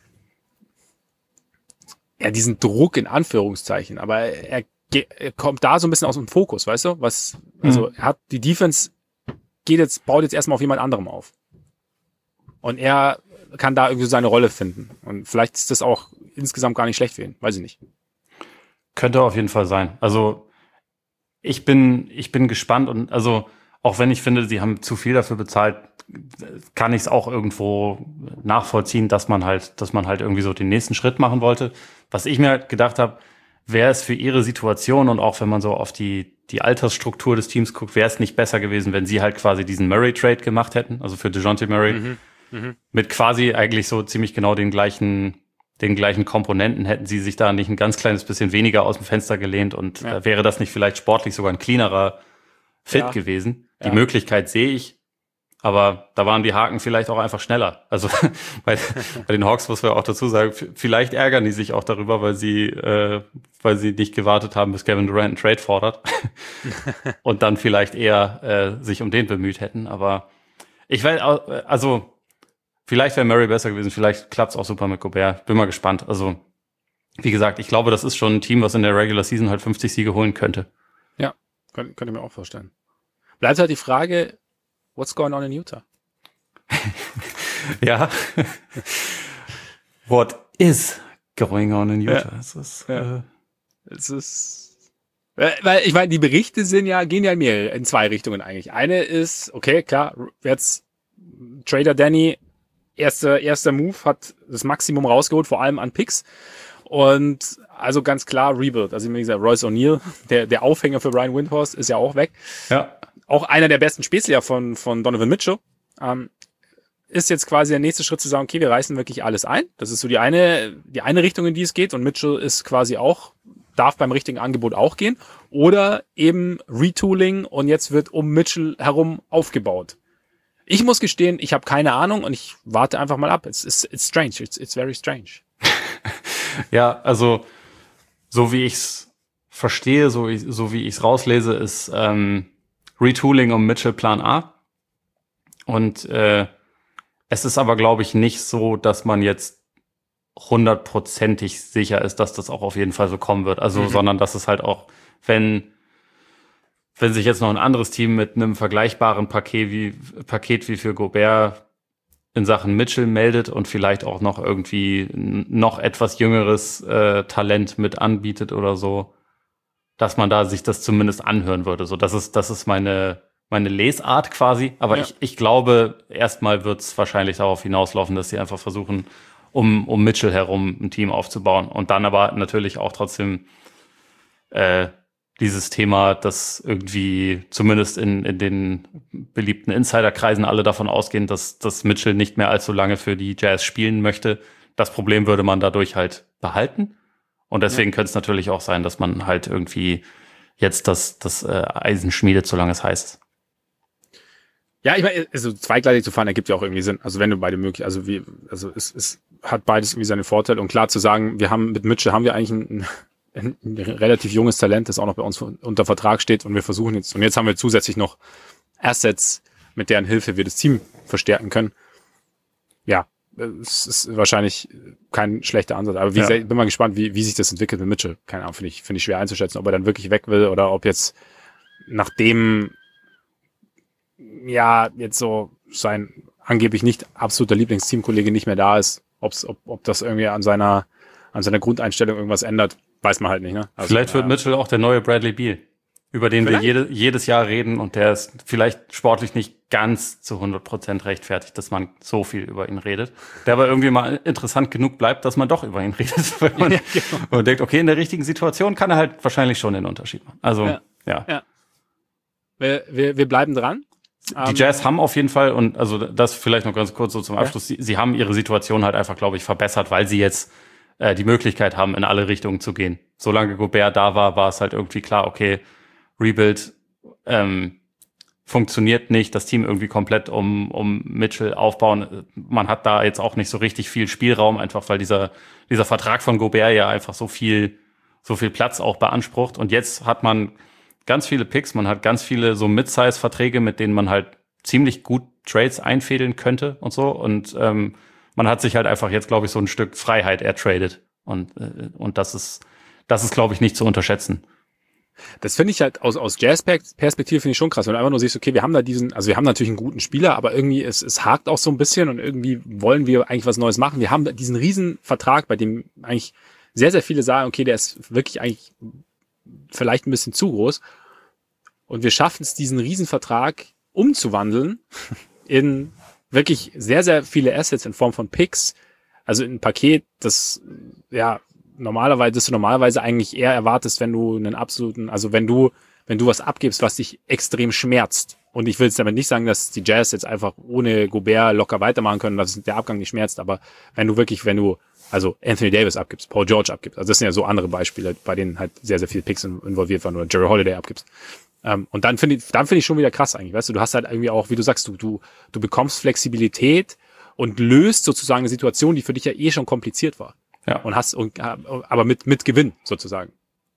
ja, diesen Druck in Anführungszeichen, aber er Er kommt da so ein bisschen aus dem Fokus, weißt du? Was, also er hat die Defense geht jetzt, baut jetzt erstmal auf jemand anderem auf. Und er kann da irgendwie seine Rolle finden. Und vielleicht ist das auch insgesamt gar nicht schlecht für ihn, weiß ich nicht. Könnte auf jeden Fall sein. Also ich bin, ich bin gespannt und also auch wenn ich finde, sie haben zu viel dafür bezahlt, kann ich es auch irgendwo nachvollziehen, dass man halt, dass man halt irgendwie so den nächsten Schritt machen wollte. Was ich mir halt gedacht habe, wäre es für ihre Situation und auch wenn man so auf die, die Altersstruktur des Teams guckt, wäre es nicht besser gewesen, wenn sie halt quasi diesen Murray-Trade gemacht hätten, also für DeJounte Murray, mhm, mh. mit quasi eigentlich so ziemlich genau den gleichen, den gleichen Komponenten, hätten sie sich da nicht ein ganz kleines bisschen weniger aus dem Fenster gelehnt und ja. äh, wäre das nicht vielleicht sportlich sogar ein cleanerer Fit ja. gewesen. Die ja. Möglichkeit sehe ich, aber da waren die Haken vielleicht auch einfach schneller. Also bei, bei den Hawks muss man auch dazu sagen, vielleicht ärgern die sich auch darüber, weil sie äh, weil sie nicht gewartet haben, bis Kevin Durant einen Trade fordert und dann vielleicht eher äh, sich um den bemüht hätten. Aber ich weiß, also vielleicht wäre Murray besser gewesen, vielleicht klappt es auch super mit Gobert. Bin mal gespannt. Also wie gesagt, ich glaube, das ist schon ein Team, was in der Regular Season halt fünfzig Siege holen könnte. Ja, könnte könnt ich mir auch vorstellen. Bleibt halt die Frage, what's going on in Utah? Ja. What is going on in Utah? Ja. Es ist, ja. äh, es ist, weil ich meine, die Berichte sind ja, gehen ja in mehrere, in zwei Richtungen eigentlich. Eine ist, okay, klar, jetzt Trader Danny, erster, erster Move, hat das Maximum rausgeholt, vor allem an Picks. Und also ganz klar Rebuild. Also wie gesagt, Royce O'Neal, der, der Aufhänger für Brian Windhorst, ist ja auch weg. Ja. Auch einer der besten Spezia von, von Donovan Mitchell. Ähm, ist jetzt quasi der nächste Schritt zu sagen, okay, wir reißen wirklich alles ein. Das ist so die eine, die eine Richtung, in die es geht. Und Mitchell ist quasi auch, darf beim richtigen Angebot auch gehen. Oder eben Retooling und jetzt wird um Mitchell herum aufgebaut. Ich muss gestehen, ich habe keine Ahnung und ich warte einfach mal ab. It's, it's, it's strange. It's, it's very strange. Ja, also so wie ich's verstehe, so, ich, so wie ich's rauslese, ist ähm, Retooling um Mitchell Plan A. Und äh, es ist aber, glaube ich, nicht so, dass man jetzt hundertprozentig sicher ist, dass das auch auf jeden Fall so kommen wird. Also, mhm. sondern dass es halt auch, wenn wenn sich jetzt noch ein anderes Team mit einem vergleichbaren Paket wie Paket wie für Gobert in Sachen Mitchell meldet und vielleicht auch noch irgendwie noch etwas jüngeres äh, Talent mit anbietet oder so, dass man da sich das zumindest anhören würde. So, das ist das ist meine meine Lesart quasi. Aber ja. ich ich glaube, erstmal wird es wahrscheinlich darauf hinauslaufen, dass sie einfach versuchen, um um Mitchell herum ein Team aufzubauen und dann aber natürlich auch trotzdem äh, dieses Thema, dass irgendwie zumindest in, in den beliebten Insiderkreisen alle davon ausgehen, dass, dass Mitchell nicht mehr allzu lange für die Jazz spielen möchte. Das Problem würde man dadurch halt behalten. Und deswegen ja. könnte es natürlich auch sein, dass man halt irgendwie jetzt das, das äh, Eisen schmiedet, solange es heißt. Ja, ich meine, also zweigleisig zu fahren, ergibt ja auch irgendwie Sinn. Also wenn du beide möglich, also wie, also es, es hat beides irgendwie seine Vorteile. Und klar zu sagen, wir haben mit Mitchell haben wir eigentlich ein, ein, ein relativ junges Talent, das auch noch bei uns unter Vertrag steht und wir versuchen jetzt, und jetzt haben wir zusätzlich noch Assets, mit deren Hilfe wir das Team verstärken können. ja, es ist wahrscheinlich kein schlechter Ansatz. Aber wie ja. sehr, bin mal gespannt, wie, wie sich das entwickelt mit Mitchell. Keine Ahnung, finde ich, finde ich schwer einzuschätzen, ob er dann wirklich weg will oder ob jetzt nachdem ja jetzt so sein angeblich nicht absoluter Lieblingsteamkollege nicht mehr da ist, ob's, ob, ob das irgendwie an seiner, an seiner Grundeinstellung irgendwas ändert, weiß man halt nicht. Ne? Also, vielleicht wird äh, Mitchell auch der neue Bradley Beal, über den vielleicht? wir jede, jedes Jahr reden und der ist vielleicht sportlich nicht ganz zu hundert Prozent rechtfertigt, dass man so viel über ihn redet, der aber irgendwie mal interessant genug bleibt, dass man doch über ihn redet. Weil man, ja, genau. man denkt, okay, in der richtigen Situation kann er halt wahrscheinlich schon den Unterschied machen. Also, ja. ja. ja. Wir, wir, wir bleiben dran. Die Jazz haben auf jeden Fall, und also das vielleicht noch ganz kurz so zum Abschluss, ja. sie, sie haben ihre Situation halt einfach, glaube ich, verbessert, weil sie jetzt äh, die Möglichkeit haben, in alle Richtungen zu gehen. Solange Gobert da war, war es halt irgendwie klar, okay, Rebuild ähm, funktioniert nicht, das Team irgendwie komplett um, um Mitchell aufbauen. Man hat da jetzt auch nicht so richtig viel Spielraum, einfach weil dieser, dieser Vertrag von Gobert ja einfach so viel, so viel Platz auch beansprucht. Und jetzt hat man ganz viele Picks, man hat ganz viele so Mid-Size-Verträge, mit denen man halt ziemlich gut Trades einfädeln könnte und so. Und ähm, man hat sich halt einfach jetzt, glaube ich, so ein Stück Freiheit ertradet. Und, äh, und das ist, das ist, glaube ich, nicht zu unterschätzen. Das finde ich halt aus, aus Jazz-Perspektive finde ich schon krass. Wenn du einfach nur siehst, okay, wir haben da diesen, also wir haben natürlich einen guten Spieler, aber irgendwie es, es hakt auch so ein bisschen und irgendwie wollen wir eigentlich was Neues machen. Wir haben diesen riesen Vertrag, bei dem eigentlich sehr, sehr viele sagen, okay, der ist wirklich eigentlich vielleicht ein bisschen zu groß. Und wir schaffen es, diesen Riesenvertrag umzuwandeln in wirklich sehr, sehr viele Assets in Form von Picks. Also in ein Paket, das ja normalerweise, das du normalerweise eigentlich eher erwartest, wenn du einen absoluten, also wenn du, wenn du was abgibst, was dich extrem schmerzt. Und ich will jetzt damit nicht sagen, dass die Jazz jetzt einfach ohne Gobert locker weitermachen können, dass der Abgang nicht schmerzt, aber wenn du wirklich, wenn du also Anthony Davis abgibst, Paul George abgibst, also das sind ja so andere Beispiele, bei denen halt sehr, sehr viele Picks involviert waren, oder Jerry Holiday abgibst. Ähm, und dann finde ich, dann finde ich schon wieder krass eigentlich, weißt du, du hast halt irgendwie auch, wie du sagst, du, du, du bekommst Flexibilität und löst sozusagen eine Situation, die für dich ja eh schon kompliziert war. Ja. Und hast, und, aber mit, mit Gewinn sozusagen.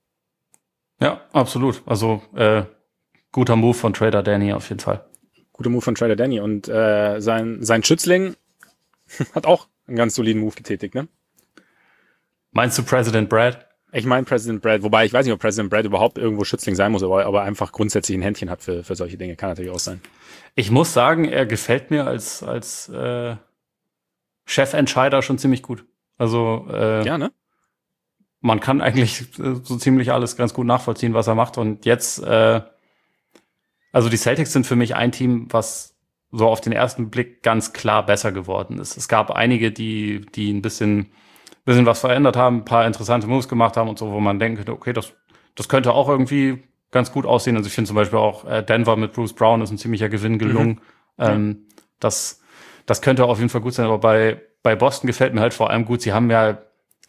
Ja, absolut. Also, äh, guter Move von Trader Danny auf jeden Fall. Guter Move von Trader Danny und, äh, sein, sein Schützling hat auch einen ganz soliden Move getätigt, ne? Meinst du President Brad? Ich meine President Brad, wobei ich weiß nicht, ob President Brad überhaupt irgendwo Schützling sein muss, aber, aber einfach grundsätzlich ein Händchen hat für, für solche Dinge. Kann natürlich auch sein. Ich muss sagen, er gefällt mir als, als äh, Chefentscheider schon ziemlich gut. Also äh, ja, ne? Man kann eigentlich äh, so ziemlich alles ganz gut nachvollziehen, was er macht. Und jetzt, äh, also die Celtics sind für mich ein Team, was so auf den ersten Blick ganz klar besser geworden ist. Es gab einige, die, die ein bisschen bisschen was verändert haben, ein paar interessante Moves gemacht haben und so, wo man denkt, okay, das, das könnte auch irgendwie ganz gut aussehen. Also ich finde zum Beispiel auch äh, Denver mit Bruce Brown ist ein ziemlicher Gewinn gelungen. Mhm. Ähm, das, das könnte auf jeden Fall gut sein, aber bei, bei Boston gefällt mir halt vor allem gut, sie haben ja,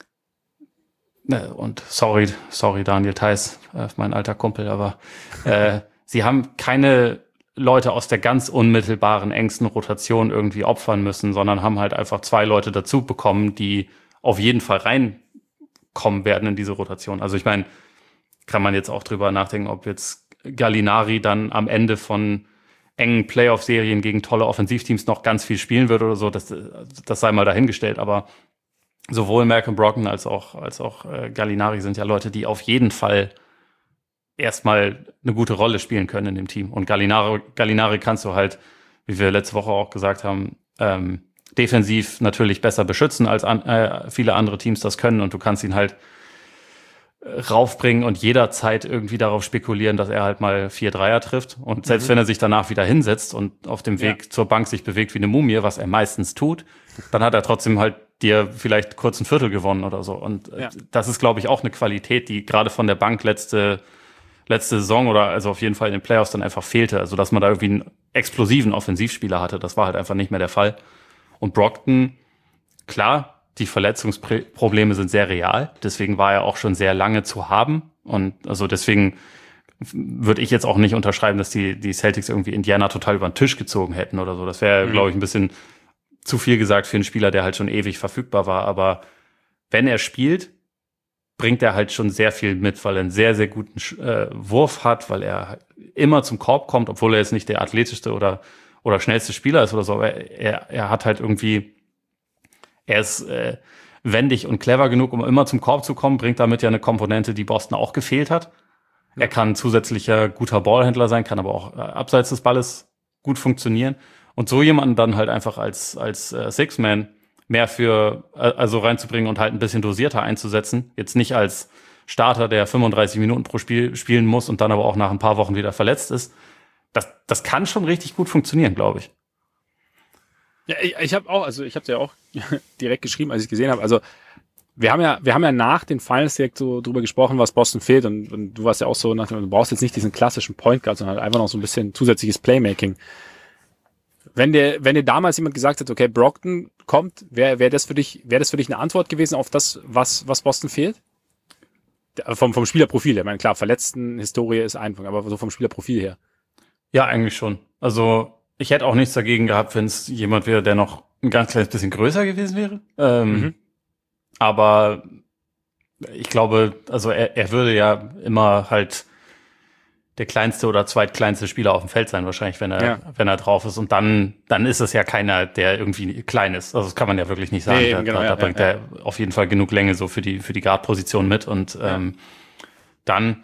ne, und sorry, sorry Daniel Theiss, äh, mein alter Kumpel, aber äh, sie haben keine Leute aus der ganz unmittelbaren, engsten Rotation irgendwie opfern müssen, sondern haben halt einfach zwei Leute dazu bekommen, die auf jeden Fall reinkommen werden in diese Rotation. Also ich meine, kann man jetzt auch drüber nachdenken, ob jetzt Gallinari dann am Ende von engen Playoff-Serien gegen tolle Offensivteams noch ganz viel spielen wird oder so, das, das sei mal dahingestellt. Aber sowohl Malcolm Brogdon als auch, als auch äh, Gallinari sind ja Leute, die auf jeden Fall erstmal eine gute Rolle spielen können in dem Team. Und Gallinari, Gallinari kannst du halt, wie wir letzte Woche auch gesagt haben, ähm, defensiv natürlich besser beschützen, als an, äh, viele andere Teams das können. Und du kannst ihn halt äh, raufbringen und jederzeit irgendwie darauf spekulieren, dass er halt mal vier Dreier trifft. Und selbst mhm. wenn er sich danach wieder hinsetzt und auf dem Weg ja. zur Bank sich bewegt wie eine Mumie, was er meistens tut, dann hat er trotzdem halt dir vielleicht kurz ein Viertel gewonnen oder so. Und äh, ja. das ist, glaube ich, auch eine Qualität, die gerade von der Bank letzte letzte Saison oder also auf jeden Fall in den Playoffs dann einfach fehlte. Also dass man da irgendwie einen explosiven Offensivspieler hatte, das war halt einfach nicht mehr der Fall. Und Brogdon, klar, die Verletzungsprobleme sind sehr real. Deswegen war er auch schon sehr lange zu haben. Und also deswegen würde ich jetzt auch nicht unterschreiben, dass die, die Celtics irgendwie Indiana total über den Tisch gezogen hätten oder so. Das wäre, mhm. glaube ich, ein bisschen zu viel gesagt für einen Spieler, der halt schon ewig verfügbar war. Aber wenn er spielt, bringt er halt schon sehr viel mit, weil er einen sehr, sehr guten äh, Wurf hat, weil er immer zum Korb kommt, obwohl er jetzt nicht der athletischste oder oder schnellste Spieler ist oder so, aber er, er hat halt irgendwie er ist äh, wendig und clever genug, um immer zum Korb zu kommen, bringt damit ja eine Komponente, die Boston auch gefehlt hat. Ja. Er kann zusätzlicher guter Ballhändler sein, kann aber auch äh, abseits des Balles gut funktionieren. Und so jemanden dann halt einfach als als äh, Six-Man mehr für, äh, also reinzubringen und halt ein bisschen dosierter einzusetzen. Jetzt nicht als Starter, der fünfunddreißig Minuten pro Spiel spielen muss und dann aber auch nach ein paar Wochen wieder verletzt ist. Das, das kann schon richtig gut funktionieren, glaube ich. Ja, ich, ich habe auch, also ich habe es ja auch direkt geschrieben, als ich gesehen habe. Also wir haben ja, wir haben ja nach den Finals direkt so drüber gesprochen, was Boston fehlt. Und, und du warst ja auch so, nach dem, du brauchst jetzt nicht diesen klassischen Point Guard, sondern halt einfach noch so ein bisschen zusätzliches Playmaking. Wenn dir, wenn dir damals jemand gesagt hat, okay, Brogdon kommt, wäre wär das für dich, wäre das für dich eine Antwort gewesen auf das, was, was Boston fehlt? Vom, vom Spielerprofil her. Ich meine, klar, Verletzten-Historie ist einfach, aber so vom Spielerprofil her. Ja, eigentlich schon. Also, ich hätte auch nichts dagegen gehabt, wenn es jemand wäre, der noch ein ganz kleines bisschen größer gewesen wäre. Ähm, mhm. Aber ich glaube, also er, er würde ja immer halt der kleinste oder zweitkleinste Spieler auf dem Feld sein, wahrscheinlich, wenn er, ja. wenn er drauf ist. Und dann, dann ist es ja keiner, der irgendwie klein ist. Also das kann man ja wirklich nicht sagen. Nee, da, genau, da, ja, da bringt ja, er ja. auf jeden Fall genug Länge so für die, für die Guard-Position mit. Und ja. ähm, dann,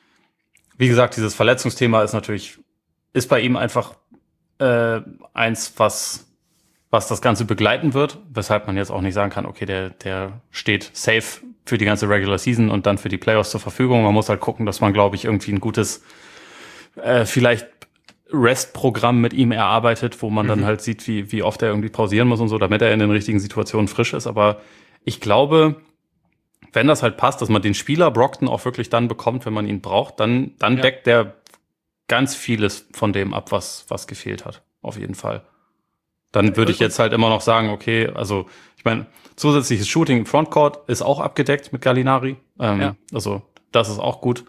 wie gesagt, dieses Verletzungsthema ist natürlich, ist bei ihm einfach äh, eins, was, was das Ganze begleiten wird, weshalb man jetzt auch nicht sagen kann, okay, der, der steht safe für die ganze Regular Season und dann für die Playoffs zur Verfügung. Man muss halt gucken, dass man, glaube ich, irgendwie ein gutes, äh, vielleicht Rest-Programm mit ihm erarbeitet, wo man mhm. dann halt sieht, wie, wie oft er irgendwie pausieren muss und so, damit er in den richtigen Situationen frisch ist. Aber ich glaube, wenn das halt passt, dass man den Spieler Brogdon auch wirklich dann bekommt, wenn man ihn braucht, dann, dann ja. deckt der ganz vieles von dem ab, was, was gefehlt hat. Auf jeden Fall. Dann würde ich jetzt halt immer noch sagen, okay, also ich meine, zusätzliches Shooting im Frontcourt ist auch abgedeckt mit Gallinari. Ähm, ja. Also das ist auch gut.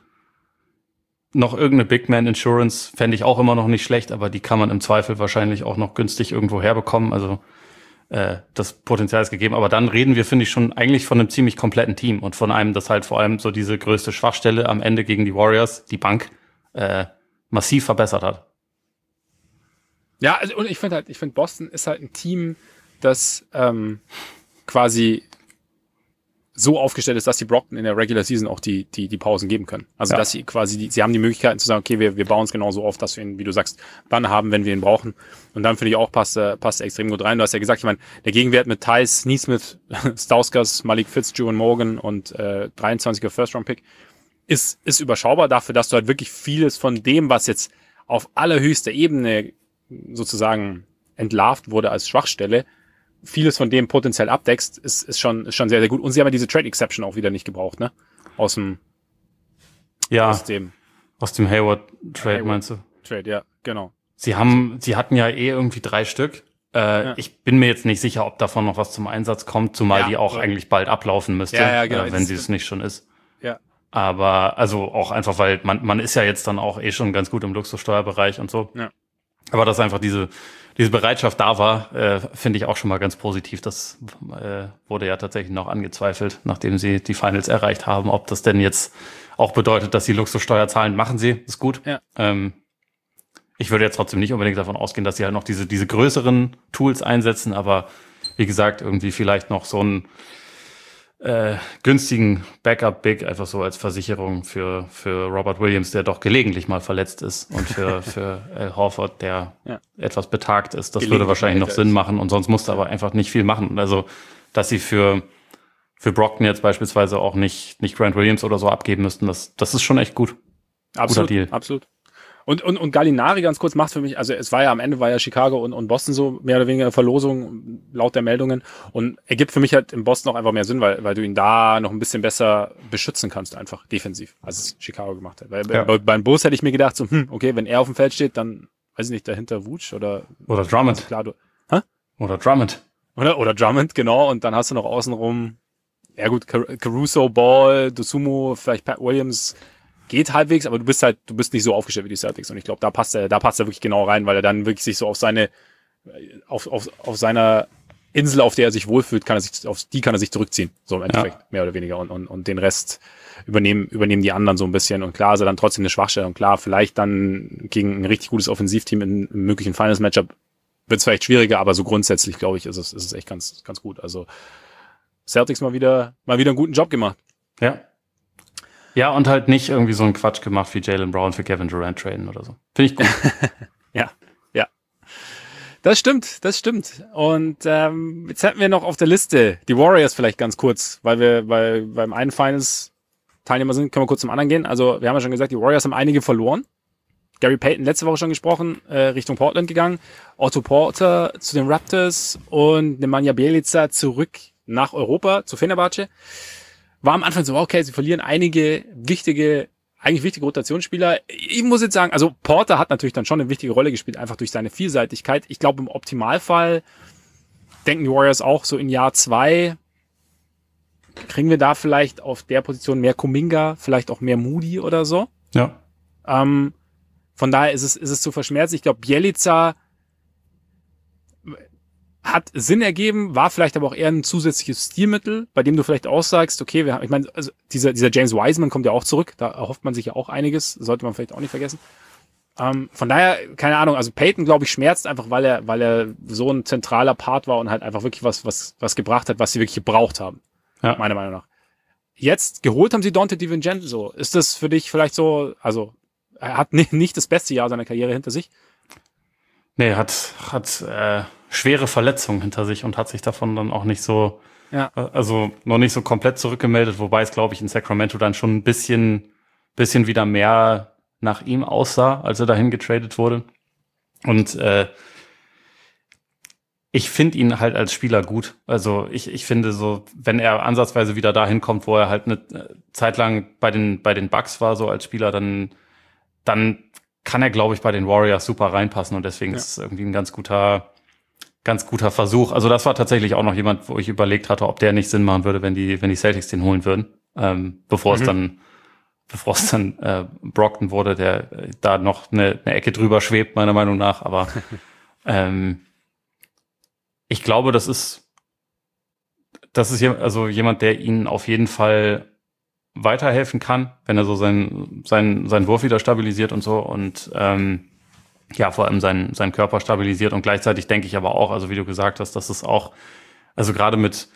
Noch irgendeine Big Man Insurance fände ich auch immer noch nicht schlecht, aber die kann man im Zweifel wahrscheinlich auch noch günstig irgendwo herbekommen. Also äh, das Potenzial ist gegeben. Aber dann reden wir, finde ich, schon eigentlich von einem ziemlich kompletten Team und von einem, das halt vor allem so diese größte Schwachstelle am Ende gegen die Warriors, die Bank, äh, massiv verbessert hat. Ja, also und ich finde halt, ich finde Boston ist halt ein Team, das ähm, quasi so aufgestellt ist, dass die Brogdon in der Regular Season auch die die die Pausen geben können. Also ja. dass sie quasi, die, sie haben die Möglichkeiten zu sagen, okay, wir wir bauen es genau so auf, dass wir ihn, wie du sagst, dann haben, wenn wir ihn brauchen. Und dann finde ich auch passt äh, passt er extrem gut rein. Du hast ja gesagt, ich meine, der Gegenwert mit Theis, Nesmith, Stauskas, Malik Fitz, Juwan Morgan und äh, dreiundzwanziger First-Round-Pick ist ist überschaubar dafür, dass du halt wirklich vieles von dem, was jetzt auf allerhöchster Ebene sozusagen entlarvt wurde als Schwachstelle, vieles von dem potenziell abdeckst, ist, ist schon, ist schon sehr, sehr gut. Und sie haben ja diese Trade Exception auch wieder nicht gebraucht, ne? Aus dem, ja, aus dem, aus dem Hayward Trade, Hayward meinst du? Trade, ja, genau. Sie haben, sie hatten ja eh irgendwie drei Stück. Äh, ja. Ich bin mir jetzt nicht sicher, ob davon noch was zum Einsatz kommt, zumal ja, die auch oder? eigentlich bald ablaufen müsste, ja, ja, genau. äh, wenn sie es nicht schon ist. Ja. Aber, also auch einfach, weil man, man ist ja jetzt dann auch eh schon ganz gut im Luxussteuerbereich und so. Ja. Aber dass einfach diese diese Bereitschaft da war, äh, finde ich auch schon mal ganz positiv. Das äh, wurde ja tatsächlich noch angezweifelt, nachdem sie die Finals erreicht haben, ob das denn jetzt auch bedeutet, dass sie Luxussteuer zahlen. Machen sie, ist gut. Ja. Ähm, ich würde jetzt trotzdem nicht unbedingt davon ausgehen, dass sie halt noch diese diese größeren Tools einsetzen, aber wie gesagt, irgendwie vielleicht noch so einen äh, günstigen Backup-Big, einfach so als Versicherung für für Robert Williams, der doch gelegentlich mal verletzt ist, und für für Al Horford, der ja. etwas betagt ist. Das würde wahrscheinlich noch Sinn machen, und sonst musste aber einfach nicht viel machen. Also, dass sie für für Brogdon jetzt beispielsweise auch nicht nicht Grant Williams oder so abgeben müssten, das das ist schon echt gut. Absolut, Guter Deal. Absolut. Und, und, und Gallinari ganz kurz macht für mich, also es war ja am Ende, war ja Chicago und, und Boston so mehr oder weniger Verlosung, laut der Meldungen, und ergibt für mich halt in Boston auch einfach mehr Sinn, weil, weil du ihn da noch ein bisschen besser beschützen kannst, einfach defensiv, als es Chicago gemacht hat. Weil ja. bei, beim Bulls hätte ich mir gedacht, so, hm, okay, wenn er auf dem Feld steht, dann, weiß ich nicht, dahinter Wutsch oder... Oder Drummond. Klar, du, hä? Oder Drummond. Oder, oder Drummond, genau, und dann hast du noch außenrum, ja gut, Caruso, Ball, Dosunmu, vielleicht Pat Williams... Geht halbwegs, aber du bist halt, du bist nicht so aufgestellt wie die Celtics, und ich glaube, da passt er, da passt er wirklich genau rein, weil er dann wirklich sich so auf seine, auf, auf, auf seiner Insel, auf der er sich wohlfühlt, kann er sich, auf die kann er sich zurückziehen, so im Endeffekt, ja. mehr oder weniger, und, und, und den Rest übernehmen, übernehmen die anderen so ein bisschen, und klar ist er dann trotzdem eine Schwachstelle, und klar, vielleicht dann gegen ein richtig gutes Offensivteam in einem möglichen Finals-Matchup wird es vielleicht schwieriger, aber so grundsätzlich, glaube ich, ist es, ist es echt ganz, ganz gut. Also Celtics mal wieder, mal wieder einen guten Job gemacht. Ja. Ja, und halt nicht irgendwie so einen Quatsch gemacht wie Jaylen Brown für Kevin Durant traden oder so. Finde ich gut. Ja, ja. Das stimmt, das stimmt. Und ähm, jetzt hätten wir noch auf der Liste die Warriors vielleicht ganz kurz, weil wir bei, beim einen Finals Teilnehmer sind, können wir kurz zum anderen gehen. Also wir haben ja schon gesagt, die Warriors haben einige verloren. Gary Payton letzte Woche schon gesprochen, äh, Richtung Portland gegangen. Otto Porter zu den Raptors und Nemanja Bjelica zurück nach Europa zu Fenerbahce. War am Anfang so, okay, sie verlieren einige wichtige, eigentlich wichtige Rotationsspieler. Ich muss jetzt sagen, also Porter hat natürlich dann schon eine wichtige Rolle gespielt, einfach durch seine Vielseitigkeit. Ich glaube, im Optimalfall denken die Warriors auch so in Jahr zwei, kriegen wir da vielleicht auf der Position mehr Kuminga, vielleicht auch mehr Moody oder so. Ja. Ähm, von daher ist es, ist es zu verschmerzen. Ich glaube, Bjelica hat Sinn ergeben, war vielleicht aber auch eher ein zusätzliches Stilmittel, bei dem du vielleicht auch sagst, okay, wir haben, ich meine, also dieser, dieser James Wiseman kommt ja auch zurück, da erhofft man sich ja auch einiges, sollte man vielleicht auch nicht vergessen. Ähm, von daher, keine Ahnung, also Peyton, glaube ich, schmerzt einfach, weil er, weil er so ein zentraler Part war und halt einfach wirklich was, was, was gebracht hat, was sie wirklich gebraucht haben. Ja. Meiner Meinung nach. Jetzt geholt haben sie Dante DiVincenzo. Ist das für dich vielleicht so, also er hat nicht das beste Jahr seiner Karriere hinter sich? Nee, hat, hat äh, schwere Verletzungen hinter sich und hat sich davon dann auch nicht so, ja. also noch nicht so komplett zurückgemeldet, wobei es, glaube ich, in Sacramento dann schon ein bisschen, bisschen wieder mehr nach ihm aussah, als er dahin getradet wurde. Und äh, ich finde ihn halt als Spieler gut. Also ich, ich finde so, wenn er ansatzweise wieder dahin kommt, wo er halt eine Zeit lang bei den, bei den Bucks war, so als Spieler, dann, dann kann er, glaube ich, bei den Warriors super reinpassen und deswegen ja. ist es irgendwie ein ganz guter, ganz guter Versuch. Also das war tatsächlich auch noch jemand, wo ich überlegt hatte, ob der nicht Sinn machen würde, wenn die, wenn die Celtics den holen würden, ähm, bevor mhm. es dann, bevor es dann äh, Brockton wurde, der äh, da noch eine, eine Ecke drüber schwebt, meiner Meinung nach. Aber ähm, ich glaube, das ist, das ist je, also jemand, der ihnen auf jeden Fall weiterhelfen kann, wenn er so seinen seinen seinen Wurf wieder stabilisiert und so und ähm, ja, vor allem seinen seinen Körper stabilisiert und gleichzeitig denke ich aber auch, also wie du gesagt hast, dass es auch, also gerade mit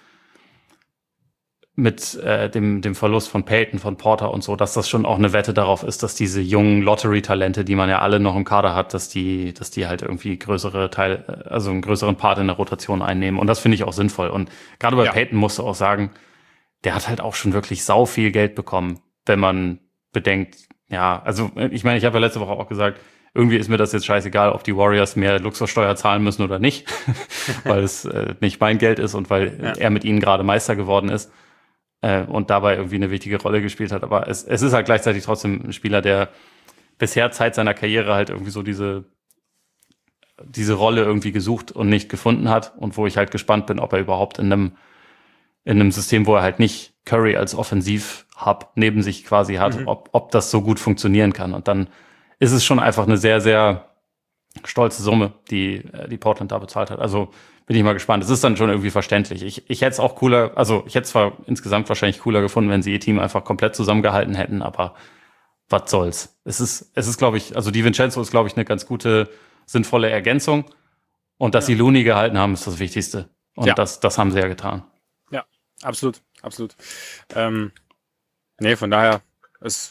mit äh, dem dem Verlust von Peyton, von Porter und so, dass das schon auch eine Wette darauf ist, dass diese jungen Lottery-Talente, die man ja alle noch im Kader hat, dass die dass die halt irgendwie größere Teil, also einen größeren Part in der Rotation einnehmen und das finde ich auch sinnvoll und gerade bei ja. Peyton musst du auch sagen, der hat halt auch schon wirklich sau viel Geld bekommen, wenn man bedenkt, ja, also ich meine, ich habe ja letzte Woche auch gesagt, irgendwie ist mir das jetzt scheißegal, ob die Warriors mehr Luxussteuer zahlen müssen oder nicht, weil es äh, nicht mein Geld ist und weil ja. er mit ihnen gerade Meister geworden ist äh, und dabei irgendwie eine wichtige Rolle gespielt hat. Aber es, es ist halt gleichzeitig trotzdem ein Spieler, der bisher Zeit seiner Karriere halt irgendwie so diese diese Rolle irgendwie gesucht und nicht gefunden hat und wo ich halt gespannt bin, ob er überhaupt in einem in einem System, wo er halt nicht Curry als Offensiv-Hub neben sich quasi hat, mhm. ob, ob das so gut funktionieren kann. Und dann ist es schon einfach eine sehr, sehr stolze Summe, die die Portland da bezahlt hat. Also bin ich mal gespannt. Es ist dann schon irgendwie verständlich. Ich, ich hätte es auch cooler, also ich hätte es zwar insgesamt wahrscheinlich cooler gefunden, wenn sie ihr Team einfach komplett zusammengehalten hätten, aber was soll's. Es ist, es ist, glaube ich, also DiVincenzo ist, glaube ich, eine ganz gute, sinnvolle Ergänzung. Und dass ja. sie Looney gehalten haben, ist das Wichtigste. Und ja. das, das haben sie ja getan. Absolut, absolut. Ähm, nee, von daher ist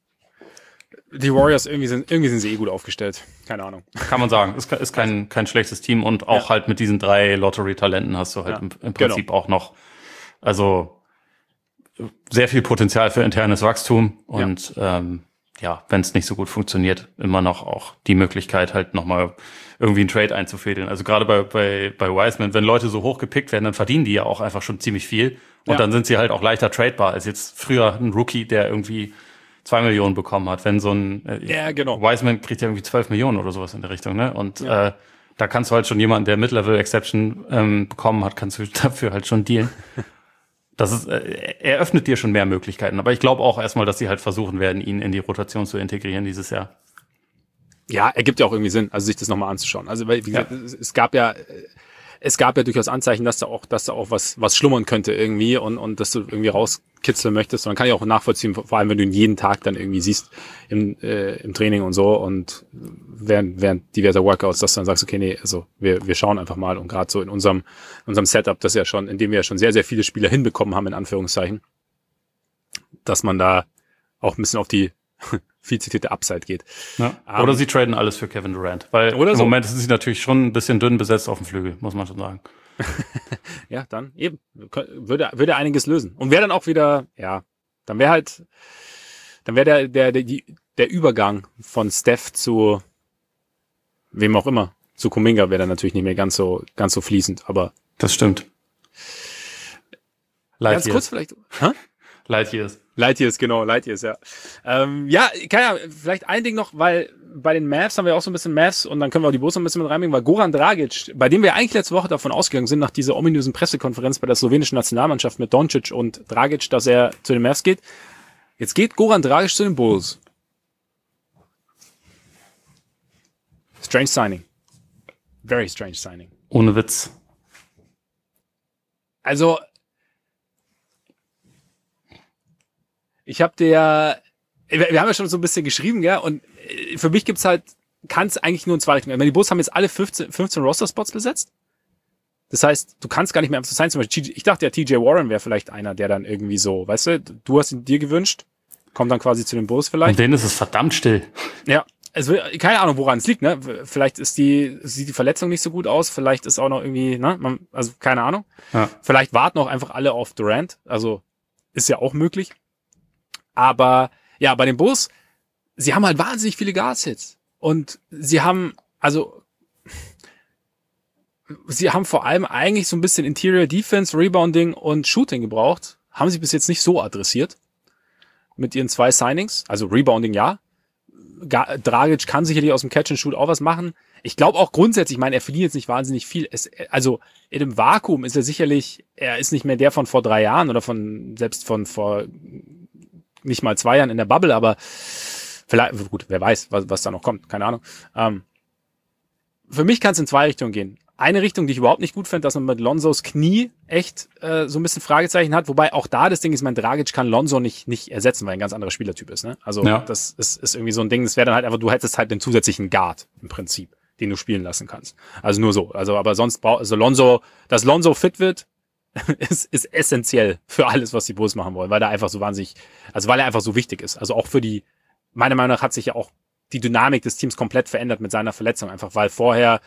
die Warriors irgendwie sind irgendwie sind sie eh gut aufgestellt. Keine Ahnung. Kann man sagen. Ist, ist kein kein schlechtes Team und auch ja. halt mit diesen drei Lottery-Talenten hast du halt ja. im, im Prinzip genau. auch noch also sehr viel Potenzial für internes Wachstum und ja, ähm, ja wenn es nicht so gut funktioniert, immer noch auch die Möglichkeit halt nochmal irgendwie einen Trade einzufädeln. Also gerade bei, bei, bei Wiseman, wenn Leute so hoch gepickt werden, dann verdienen die ja auch einfach schon ziemlich viel. Und ja. dann sind sie halt auch leichter tradebar als jetzt früher ein Rookie, der irgendwie zwei Millionen bekommen hat. Wenn so ein äh, ja, genau. Wiseman kriegt ja irgendwie zwölf Millionen oder sowas in der Richtung, ne? Und ja. äh, da kannst du halt schon jemanden, der Mid-Level-Exception ähm, bekommen hat, kannst du dafür halt schon dealen. Das ist, äh, eröffnet dir schon mehr Möglichkeiten. Aber ich glaube auch erstmal, dass sie halt versuchen werden, ihn in die Rotation zu integrieren dieses Jahr. Ja, ergibt ja auch irgendwie Sinn, also sich das nochmal anzuschauen. Also, weil, wie gesagt, ja. es, es gab ja, es gab ja durchaus Anzeichen, dass da auch, dass da auch was, was schlummern könnte irgendwie und, und dass du irgendwie rauskitzeln möchtest. Und dann kann ich auch nachvollziehen, vor allem wenn du ihn jeden Tag dann irgendwie siehst im, äh, im Training und so und während, während diverser Workouts, dass du dann sagst, okay, nee, also wir, wir schauen einfach mal und gerade so in unserem, in unserem Setup, das ja schon, in dem wir ja schon sehr, sehr viele Spieler hinbekommen haben, in Anführungszeichen, dass man da auch ein bisschen auf die viel zitierte Upside geht. Ja. Oder um, sie traden alles für Kevin Durant, weil im so. Moment sind sie natürlich schon ein bisschen dünn besetzt auf dem Flügel, muss man schon sagen. Ja, dann eben. Würde, würde einiges lösen. Und wäre dann auch wieder, ja, dann wäre halt, dann wäre der, der, der, die, der Übergang von Steph zu wem auch immer, zu Kuminga wäre dann natürlich nicht mehr ganz so, ganz so fließend, aber. Das stimmt. Ganz kurz vielleicht. Hä? Lightyears. Lightyears, genau, Lightyears, ja. Ähm, ja, kann ja, vielleicht ein Ding noch, weil bei den Mavs haben wir auch so ein bisschen Mavs und dann können wir auch die Bulls noch ein bisschen mit reinbringen, weil Goran Dragic, bei dem wir eigentlich letzte Woche davon ausgegangen sind, nach dieser ominösen Pressekonferenz bei der slowenischen Nationalmannschaft mit Doncic und Dragic, dass er zu den Mavs geht. Jetzt geht Goran Dragic zu den Bulls. Strange signing. Very strange signing. Ohne Witz. Also, ich habe der, wir haben ja schon so ein bisschen geschrieben, gell, und für mich gibt's halt, kann es eigentlich nur in zwei Richtungen. Die Bulls haben jetzt alle fünfzehn, fünfzehn Roster-Spots besetzt. Das heißt, du kannst gar nicht mehr einfach so sein. Zum Beispiel, ich dachte ja, T J Warren wäre vielleicht einer, der dann irgendwie so, weißt du, du hast ihn dir gewünscht, kommt dann quasi zu den Bulls vielleicht. Und denen ist es verdammt still. Ja, also keine Ahnung, woran es liegt, ne? Vielleicht ist die, sieht die Verletzung nicht so gut aus, vielleicht ist auch noch irgendwie, ne, man, also keine Ahnung. Ja. Vielleicht warten auch einfach alle auf Durant, also ist ja auch möglich. Aber ja, bei den Bulls, sie haben halt wahnsinnig viele Guard-Hits. Und sie haben, also, sie haben vor allem eigentlich so ein bisschen Interior Defense, Rebounding und Shooting gebraucht. Haben sie bis jetzt nicht so adressiert. Mit ihren zwei Signings. Also Rebounding, ja. Dragic kann sicherlich aus dem Catch and Shoot auch was machen. Ich glaube auch grundsätzlich, ich meine, er verdient jetzt nicht wahnsinnig viel. Es, also in dem Vakuum ist er sicherlich, er ist nicht mehr der von vor drei Jahren oder von, selbst von vor nicht mal zwei Jahren in der Bubble, aber vielleicht, gut, wer weiß, was, was da noch kommt, keine Ahnung. Ähm, für mich kann es in zwei Richtungen gehen. Eine Richtung, die ich überhaupt nicht gut finde, dass man mit Lonzos Knie echt äh, so ein bisschen Fragezeichen hat, wobei auch da das Ding ist, mein Dragic kann Lonzo nicht nicht ersetzen, weil er ein ganz anderer Spielertyp ist. Ne? Also ja. das ist, ist irgendwie so ein Ding, das wäre dann halt einfach, du hättest halt den zusätzlichen Guard im Prinzip, den du spielen lassen kannst. Also nur so. Also aber sonst braucht, also Lonzo, dass Lonzo fit wird, ist, ist essentiell für alles, was die Bulls machen wollen, weil er einfach so wahnsinnig, also weil er einfach so wichtig ist. Also auch für die, meiner Meinung nach hat sich ja auch die Dynamik des Teams komplett verändert mit seiner Verletzung, einfach weil vorher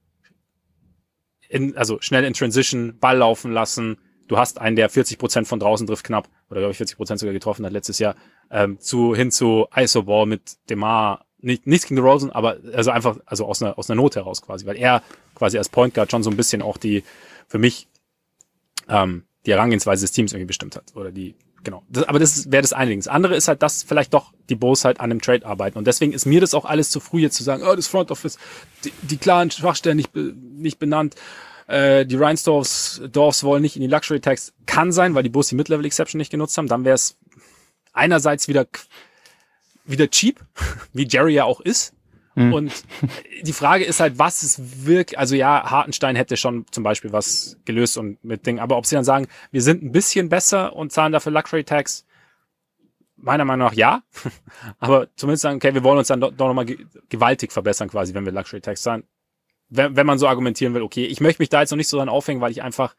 in, also schnell in Transition, Ball laufen lassen, du hast einen, der vierzig Prozent von draußen trifft knapp, oder glaube ich vierzig Prozent sogar getroffen hat letztes Jahr, ähm, zu, hin zu Iso-Ball mit DeMar, nicht, nichts gegen DeRozan, aber also einfach, also aus einer, aus einer Not heraus quasi, weil er quasi als Point Guard schon so ein bisschen auch die, für mich, ähm, die Herangehensweise des Teams irgendwie bestimmt hat. Oder die, genau. Das, aber das wäre das eine Ding. Das andere ist halt, dass vielleicht doch die Bulls halt an einem Trade arbeiten. Und deswegen ist mir das auch alles zu früh jetzt zu sagen, oh, das Front Office, die, die klaren Schwachstellen nicht, nicht benannt, äh, die Reinsdorfs Dorfs wollen nicht in die Luxury Tax. Kann sein, weil die Bulls die Mid-Level Exception nicht genutzt haben. Dann wäre es einerseits wieder, wieder cheap, wie Jerry ja auch ist. Und die Frage ist halt, was ist wirklich, also ja, Hartenstein hätte schon zum Beispiel was gelöst und mit Dingen, aber ob sie dann sagen, wir sind ein bisschen besser und zahlen dafür Luxury Tax, meiner Meinung nach ja, aber zumindest sagen, okay, wir wollen uns dann doch, doch nochmal ge- gewaltig verbessern quasi, wenn wir Luxury Tax zahlen. Wenn, wenn man so argumentieren will, okay, ich möchte mich da jetzt noch nicht so dran aufhängen, weil ich einfach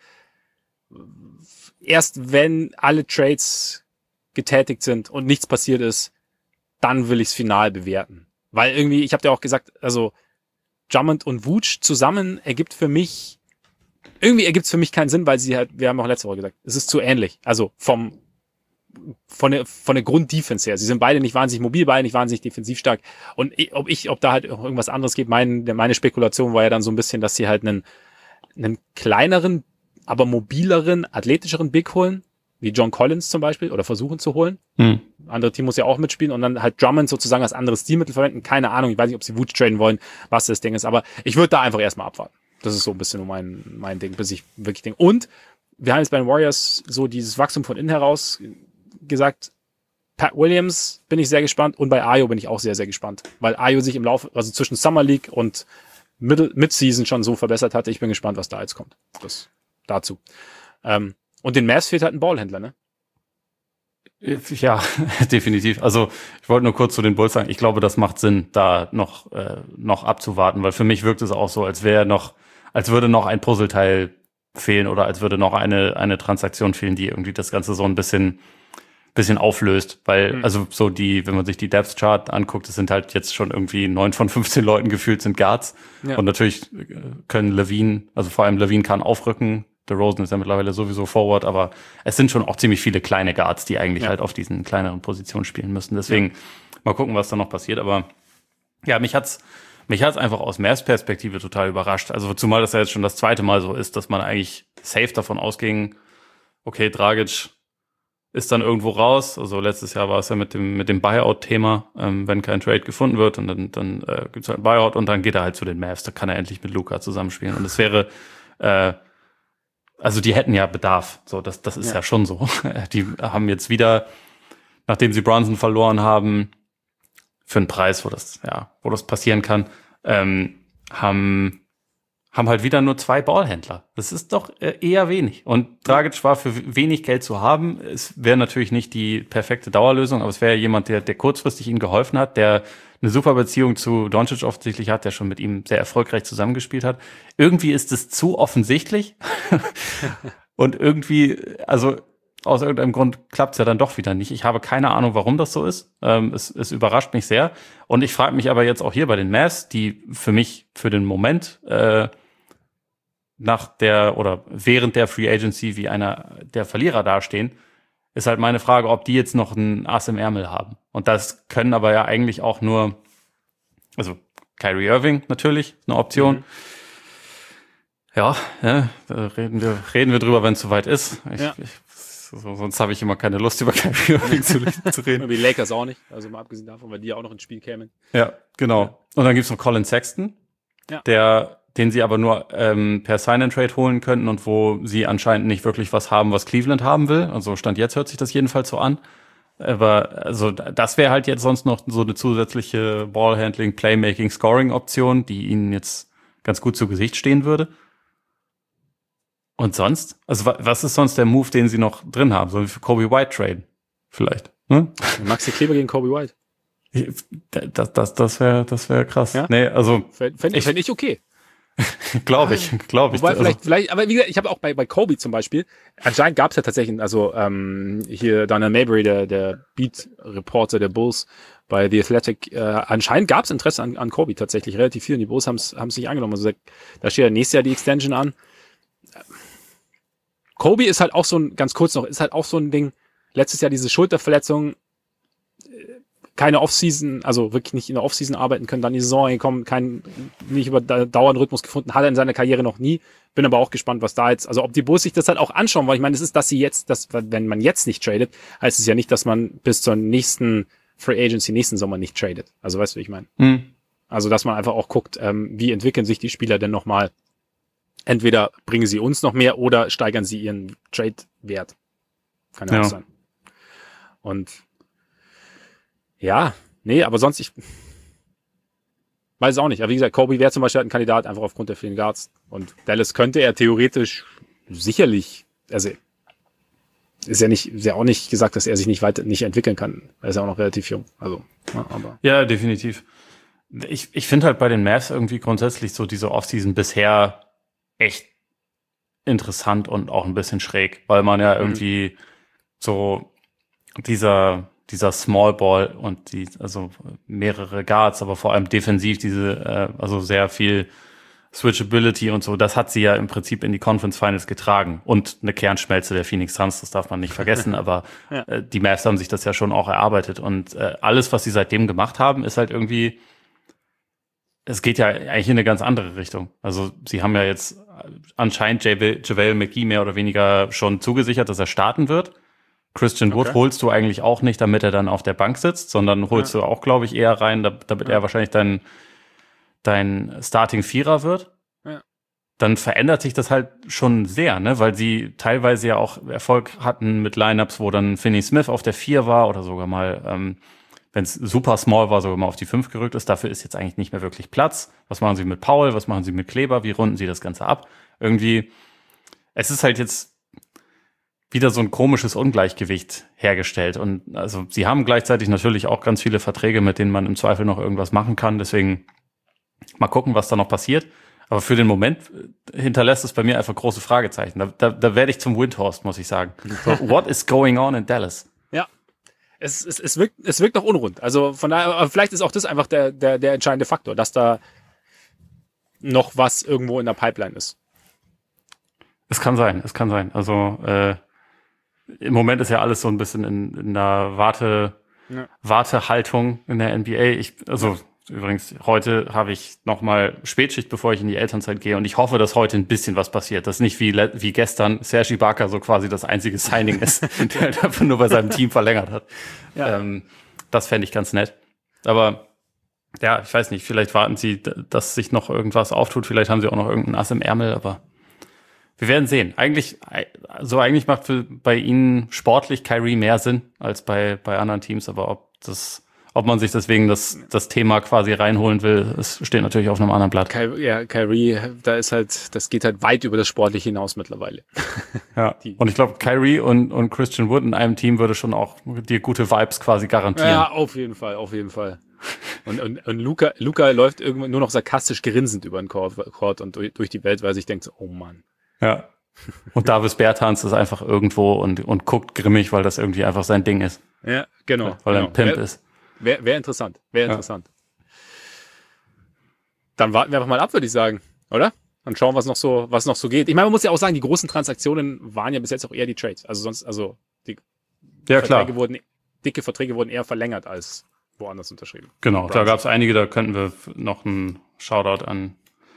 erst wenn alle Trades getätigt sind und nichts passiert ist, dann will ich es final bewerten. Weil irgendwie, ich habe dir auch gesagt, also Drummond und Vooch zusammen ergibt für mich, irgendwie ergibt es für mich keinen Sinn, weil sie halt, wir haben auch letzte Woche gesagt, es ist zu ähnlich. Also vom von der von der Grunddefense her. Sie sind beide nicht wahnsinnig mobil, beide nicht wahnsinnig defensiv stark. Und ob ich, ob da halt irgendwas anderes geht, mein, meine Spekulation war ja dann so ein bisschen, dass sie halt einen, einen kleineren, aber mobileren, athletischeren Big holen, wie John Collins zum Beispiel, oder versuchen zu holen. Hm. Andere Team muss ja auch mitspielen und dann halt Drummond sozusagen als anderes Stilmittel verwenden. Keine Ahnung, ich weiß nicht, ob sie Vooch traden wollen, was das Ding ist, aber ich würde da einfach erstmal abwarten. Das ist so ein bisschen nur mein, mein Ding, bis ich wirklich denke. Und wir haben jetzt bei den Warriors so dieses Wachstum von innen heraus gesagt, Pat Williams bin ich sehr gespannt und bei Ayo bin ich auch sehr, sehr gespannt, weil Ayo sich im Laufe, also zwischen Summer League und Mid-Season schon so verbessert hatte. Ich bin gespannt, was da jetzt kommt. Das dazu. Ähm, und den Mavs fehlt halt ein Ballhändler, ne? Ja, definitiv. Also ich wollte nur kurz zu den Bulls sagen, ich glaube, das macht Sinn, da noch äh, noch abzuwarten, weil für mich wirkt es auch so, als wäre noch, als würde noch ein Puzzleteil fehlen oder als würde noch eine eine Transaktion fehlen, die irgendwie das Ganze so ein bisschen bisschen auflöst, weil mhm. also so die, wenn man sich die Depth Chart anguckt, es sind halt jetzt schon irgendwie neun von fünfzehn Leuten gefühlt sind Guards ja. und natürlich können Levine, also vor allem Levine kann aufrücken. DeRozan ist ja mittlerweile sowieso Forward, aber es sind schon auch ziemlich viele kleine Guards, die eigentlich ja. halt auf diesen kleineren Positionen spielen müssen. Deswegen ja. mal gucken, was da noch passiert. Aber ja, mich hat's mich hat's einfach aus Mavs Perspektive total überrascht. Also zumal das ja jetzt schon das zweite Mal so ist, dass man eigentlich safe davon ausging, okay, Dragic ist dann irgendwo raus. Also letztes Jahr war es ja mit dem mit dem Buyout-Thema, ähm, wenn kein Trade gefunden wird und dann dann äh, gibt's halt ein Buyout und dann geht er halt zu den Mavs. Da kann er endlich mit Luka zusammenspielen. Und es wäre äh, Also die hätten ja Bedarf, so das das ist ja. ja schon so. Die haben jetzt wieder, nachdem sie Brunson verloren haben, für einen Preis, wo das ja, wo das passieren kann, ähm, haben haben halt wieder nur zwei Ballhändler. Das ist doch eher wenig. Und Dragic war für wenig Geld zu haben. Es wäre natürlich nicht die perfekte Dauerlösung, aber es wäre jemand, der der kurzfristig ihnen geholfen hat, der eine super Beziehung zu Doncic offensichtlich hat, der schon mit ihm sehr erfolgreich zusammengespielt hat. Irgendwie ist es zu offensichtlich. Und irgendwie, also aus irgendeinem Grund klappt es ja dann doch wieder nicht. Ich habe keine Ahnung, warum das so ist. Ähm, es, es überrascht mich sehr. Und ich frage mich aber jetzt auch hier bei den Mavs, die für mich für den Moment äh, nach der oder während der Free Agency wie einer der Verlierer dastehen, ist halt meine Frage, ob die jetzt noch ein Ass im Ärmel haben. Und das können aber ja eigentlich auch nur, also Kyrie Irving natürlich, eine Option. Mhm. Ja, ja, da reden wir, reden wir drüber, wenn es soweit ist. Ich, ja. ich, so, sonst habe ich immer keine Lust, über Kyrie Irving zu, zu reden. Die Lakers auch nicht, also mal abgesehen davon, weil die ja auch noch ins Spiel kämen. Ja, genau. Ja. Und dann gibt's noch Colin Sexton, ja. der den sie aber nur ähm, per Sign-and-Trade holen könnten und wo sie anscheinend nicht wirklich was haben, was Cleveland haben will. Also Stand jetzt hört sich das jedenfalls so an. Aber also das wäre halt jetzt sonst noch so eine zusätzliche Ballhandling, Playmaking, Scoring-Option, die ihnen jetzt ganz gut zu Gesicht stehen würde. Und sonst? Also was ist sonst der Move, den sie noch drin haben? Sollen wir für Kobe White traden? Vielleicht. Hm? Maxi Kleber gegen Kobe White. Das, das, das wäre das wär krass. Ja? Nee, also Fände ich, fänd ich okay. glaube ich, glaube ich. Wobei also. vielleicht, vielleicht, aber wie gesagt, ich habe auch bei, bei Kobe zum Beispiel, anscheinend gab es ja tatsächlich, also ähm, hier Daniel Mabry, der, der Beat-Reporter der Bulls bei The Athletic, äh, anscheinend gab es Interesse an, an Kobe tatsächlich, relativ viel und die Bulls haben es nicht angenommen. Also da steht ja nächstes Jahr die Extension an. Kobe ist halt auch so ein, ganz kurz noch, ist halt auch so ein Ding, letztes Jahr diese Schulterverletzung, keine Offseason, also wirklich nicht in der Offseason arbeiten können, dann die Saison gekommen, keinen, nicht über dauernden Rhythmus gefunden, hat er in seiner Karriere noch nie. Bin aber auch gespannt, was da jetzt, also ob die Bulls sich das halt auch anschauen, weil ich meine, es ist, dass sie jetzt, dass, wenn man jetzt nicht tradet, heißt es ja nicht, dass man bis zur nächsten Free Agency, nächsten Sommer nicht tradet. Also weißt du, wie ich meine? Mhm. Also, dass man einfach auch guckt, ähm, wie entwickeln sich die Spieler denn nochmal? Entweder bringen sie uns noch mehr oder steigern sie ihren Trade-Wert. Kann ja, ja auch sein. Und ja, nee, aber sonst, ich weiß es auch nicht. Aber wie gesagt, Kobe wäre zum Beispiel ein Kandidat, einfach aufgrund der vielen Guards. Und Dallas könnte er theoretisch sicherlich, also ist ja nicht, ist ja auch nicht gesagt, dass er sich nicht weiter, nicht entwickeln kann. Er ist ja auch noch relativ jung. Also, ja, aber. Ja, definitiv. Ich, ich finde halt bei den Mavs irgendwie grundsätzlich so diese Offseason bisher echt interessant und auch ein bisschen schräg, weil man ja irgendwie mhm. so dieser dieser Small Ball und die, also mehrere Guards, aber vor allem defensiv diese, äh, also sehr viel Switchability und so, das hat sie ja im Prinzip in die Conference Finals getragen und eine Kernschmelze der Phoenix Suns, das darf man nicht vergessen, aber ja. äh, die Mavs haben sich das ja schon auch erarbeitet und äh, alles, was sie seitdem gemacht haben, ist halt irgendwie, es geht ja eigentlich in eine ganz andere Richtung. Also sie haben ja jetzt anscheinend JaVale McGee mehr oder weniger schon zugesichert, dass er starten wird. Christian Wood okay. holst du eigentlich auch nicht, damit er dann auf der Bank sitzt, sondern holst ja. du auch, glaube ich, eher rein, damit ja. er wahrscheinlich dein, dein Starting-Vierer wird. Ja. Dann verändert sich das halt schon sehr, ne, weil sie teilweise ja auch Erfolg hatten mit Lineups, wo dann Finney Smith auf der Vier war oder sogar mal ähm, wenn es super small war, sogar mal auf die fünf gerückt ist. Dafür ist jetzt eigentlich nicht mehr wirklich Platz. Was machen sie mit Powell? Was machen sie mit Kleber? Wie runden sie das Ganze ab? Irgendwie, es ist halt jetzt wieder so ein komisches Ungleichgewicht hergestellt. Und also sie haben gleichzeitig natürlich auch ganz viele Verträge, mit denen man im Zweifel noch irgendwas machen kann. Deswegen mal gucken, was da noch passiert. Aber für den Moment hinterlässt es bei mir einfach große Fragezeichen. Da, da, da werde ich zum Windhorst, muss ich sagen. So, what is going on in Dallas? Ja, es, es, es, wirkt, es wirkt noch unrund. Also von daher, vielleicht ist auch das einfach der, der, der entscheidende Faktor, dass da noch was irgendwo in der Pipeline ist. Es kann sein, es kann sein. Also äh, im Moment ist ja alles so ein bisschen in, in der Warte, ja. Wartehaltung in der N B A. Ich, also übrigens, heute habe ich nochmal Spätschicht, bevor ich in die Elternzeit gehe. Und ich hoffe, dass heute ein bisschen was passiert. Dass nicht wie, wie gestern Serge Ibaka so quasi das einzige Signing ist, der halt einfach nur bei seinem Team verlängert hat. Ja. Ähm, das fände ich ganz nett. Aber ja, ich weiß nicht, vielleicht warten sie, dass sich noch irgendwas auftut. Vielleicht haben sie auch noch irgendeinen Ass im Ärmel, aber wir werden sehen. Eigentlich, so eigentlich macht für, bei ihnen sportlich Kyrie mehr Sinn als bei, bei anderen Teams, aber ob das, ob man sich deswegen das, das Thema quasi reinholen will, es steht natürlich auf einem anderen Blatt. Ky- ja, Kyrie, da ist halt, das geht halt weit über das Sportliche hinaus mittlerweile. Ja. Und ich glaube, Kyrie und, und Christian Wood in einem Team würde schon auch dir gute Vibes quasi garantieren. Ja, auf jeden Fall, auf jeden Fall. Und, und, und Luka, Luka läuft irgendwann nur noch sarkastisch grinsend über den Court, Court und durch, durch die Welt, weil er sich denkt, so, oh Mann. Ja. Und Davis Bertans ist einfach irgendwo und, und guckt grimmig, weil das irgendwie einfach sein Ding ist. Ja, genau. Weil er genau. ein Pimp wär, ist. Wäre wär interessant. Wäre ja. interessant. Dann warten wir einfach mal ab, würde ich sagen. Oder? Dann schauen, was noch so, was noch so geht. Ich meine, man muss ja auch sagen, die großen Transaktionen waren ja bis jetzt auch eher die Trades. Also sonst, also die ja, Verträge klar. wurden, dicke Verträge wurden eher verlängert als woanders unterschrieben. Genau, da gab es einige, da könnten wir noch einen Shoutout an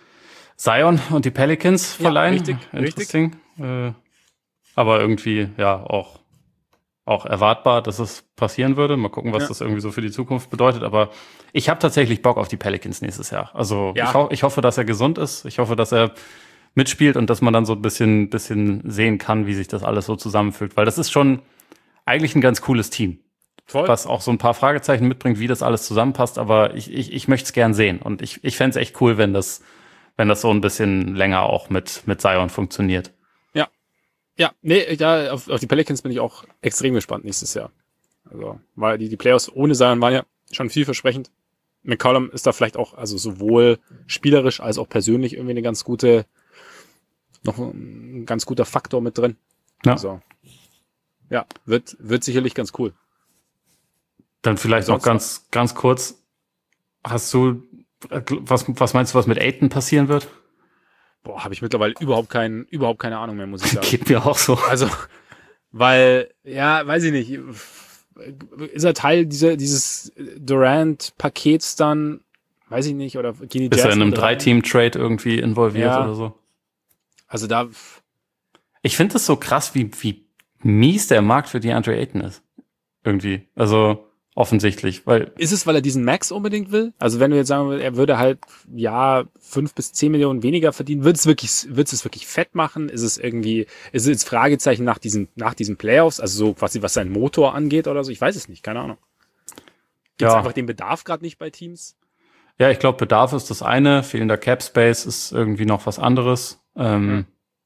Zion und die Pelicans verleihen. Ja, richtig, Interesting. Äh, aber irgendwie, ja, auch, auch erwartbar, dass es passieren würde. Mal gucken, was ja. das irgendwie so für die Zukunft bedeutet. Aber ich habe tatsächlich Bock auf die Pelicans nächstes Jahr. Also ja. ich, ho- ich hoffe, dass er gesund ist. Ich hoffe, dass er mitspielt und dass man dann so ein bisschen, bisschen sehen kann, wie sich das alles so zusammenfügt. Weil das ist schon eigentlich ein ganz cooles Team. Voll. Was auch so ein paar Fragezeichen mitbringt, wie das alles zusammenpasst. Aber ich, ich, ich möchte es gern sehen. Und ich, ich fände es echt cool, wenn das wenn das so ein bisschen länger auch mit, mit Zion funktioniert. Ja. Ja, nee, ja, auf, auf die Pelicans bin ich auch extrem gespannt nächstes Jahr. Also, weil die, die Playoffs ohne Zion waren ja schon vielversprechend. McCollum ist da vielleicht auch, also sowohl spielerisch als auch persönlich irgendwie eine ganz gute, noch ein ganz guter Faktor mit drin. Ja. Also, ja, wird, wird sicherlich ganz cool. Dann vielleicht noch ganz, ganz kurz. Hast du Was, was meinst du, was mit Ayton passieren wird? Boah, habe ich mittlerweile überhaupt kein, überhaupt keine Ahnung mehr, muss ich sagen. Geht mir auch so. Also, weil, ja, weiß ich nicht, ist er Teil dieser, dieses Durant-Pakets dann, weiß ich nicht, oder gehen die Ist er in einem Drei-Team-Trade irgendwie involviert ja. oder so? Also da. Ich finde es so krass, wie, wie mies der Markt für DeAndre Ayton ist. Irgendwie. Also, offensichtlich, weil. Ist es, weil er diesen Max unbedingt will? Also wenn du jetzt sagen würdest, er würde halt, ja, fünf bis zehn Millionen weniger verdienen, wird es wirklich, wird es wirklich fett machen? Ist es irgendwie, ist es jetzt Fragezeichen nach diesen, nach diesen Playoffs? Also so quasi, was sein Motor angeht oder so? Ich weiß es nicht, keine Ahnung. Gibt es ja. einfach den Bedarf gerade nicht bei Teams? Ja, ich glaube, Bedarf ist das eine, fehlender Cap Space ist irgendwie noch was anderes. Ähm, hm.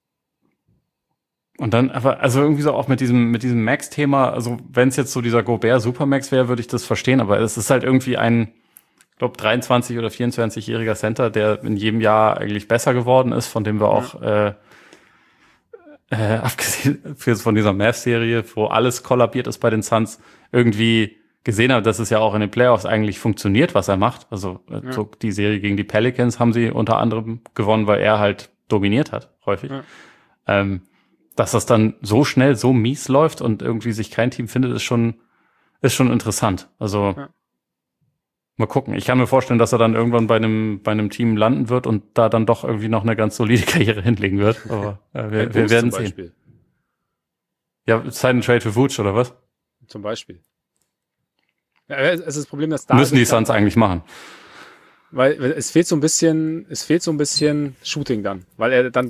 Und dann einfach, also irgendwie so auch mit diesem, mit diesem Max-Thema, also wenn es jetzt so dieser Gobert-Supermax wäre, würde ich das verstehen, aber es ist halt irgendwie ein, ich glaube, dreiundzwanzig- oder vierundzwanzigjähriger Center, der in jedem Jahr eigentlich besser geworden ist, von dem wir auch, äh, äh, abgesehen von dieser Mavs-Serie, wo alles kollabiert ist bei den Suns, irgendwie gesehen haben, dass es ja auch in den Playoffs eigentlich funktioniert, was er macht. Also ja. so die Serie gegen die Pelicans haben sie unter anderem gewonnen, weil er halt dominiert hat, häufig. Ja. Ähm, dass das dann so schnell so mies läuft und irgendwie sich kein Team findet, ist schon, ist schon interessant. Also, ja. mal gucken. Ich kann mir vorstellen, dass er dann irgendwann bei einem, bei einem Team landen wird und da dann doch irgendwie noch eine ganz solide Karriere hinlegen wird. Aber äh, wir, wir werden sehen. Beispiel. Ja, Sign and Trade für Vooch, oder was? Zum Beispiel. Ja, es ist das Problem, dass da müssen die Suns eigentlich machen. Weil es fehlt so ein bisschen, es fehlt so ein bisschen Shooting dann, weil er dann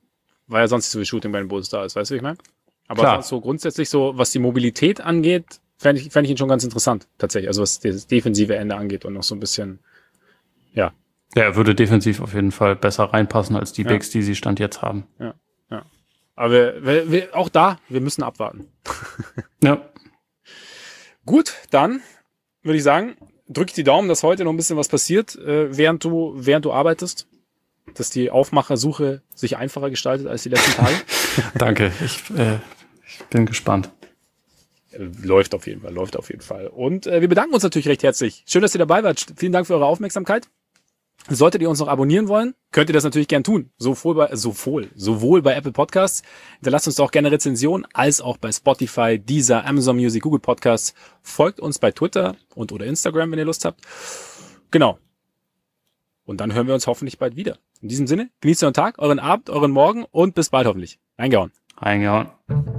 weil ja sonst nicht so viel Shooting bei den Bulls da ist, weißt du, wie ich meine? Aber Klar. so grundsätzlich so, was die Mobilität angeht, fände ich, fänd ich ihn schon ganz interessant, tatsächlich. Also was das defensive Ende angeht und noch so ein bisschen, ja. Ja, er würde defensiv auf jeden Fall besser reinpassen als die ja. Bigs, die sie Stand jetzt haben. Ja, ja. Aber wir, wir, wir, auch da, wir müssen abwarten. Ja. Gut, dann würde ich sagen, drück die Daumen, dass heute noch ein bisschen was passiert, äh, während du, während du arbeitest. Dass die Aufmachersuche sich einfacher gestaltet als die letzten Tage. Danke, ich, äh, ich bin gespannt. Läuft auf jeden Fall, läuft auf jeden Fall. Und äh, wir bedanken uns natürlich recht herzlich. Schön, dass ihr dabei wart. Vielen Dank für eure Aufmerksamkeit. Solltet ihr uns noch abonnieren wollen, könnt ihr das natürlich gern tun. Sowohl bei, sowohl, sowohl bei Apple Podcasts. Hinterlasst uns auch gerne Rezensionen, als auch bei Spotify, Deezer, Amazon Music, Google Podcasts. Folgt uns bei Twitter und oder Instagram, wenn ihr Lust habt. Genau. Und dann hören wir uns hoffentlich bald wieder. In diesem Sinne, genießt euren Tag, euren Abend, euren Morgen und bis bald hoffentlich. Reingehauen. Reingehauen.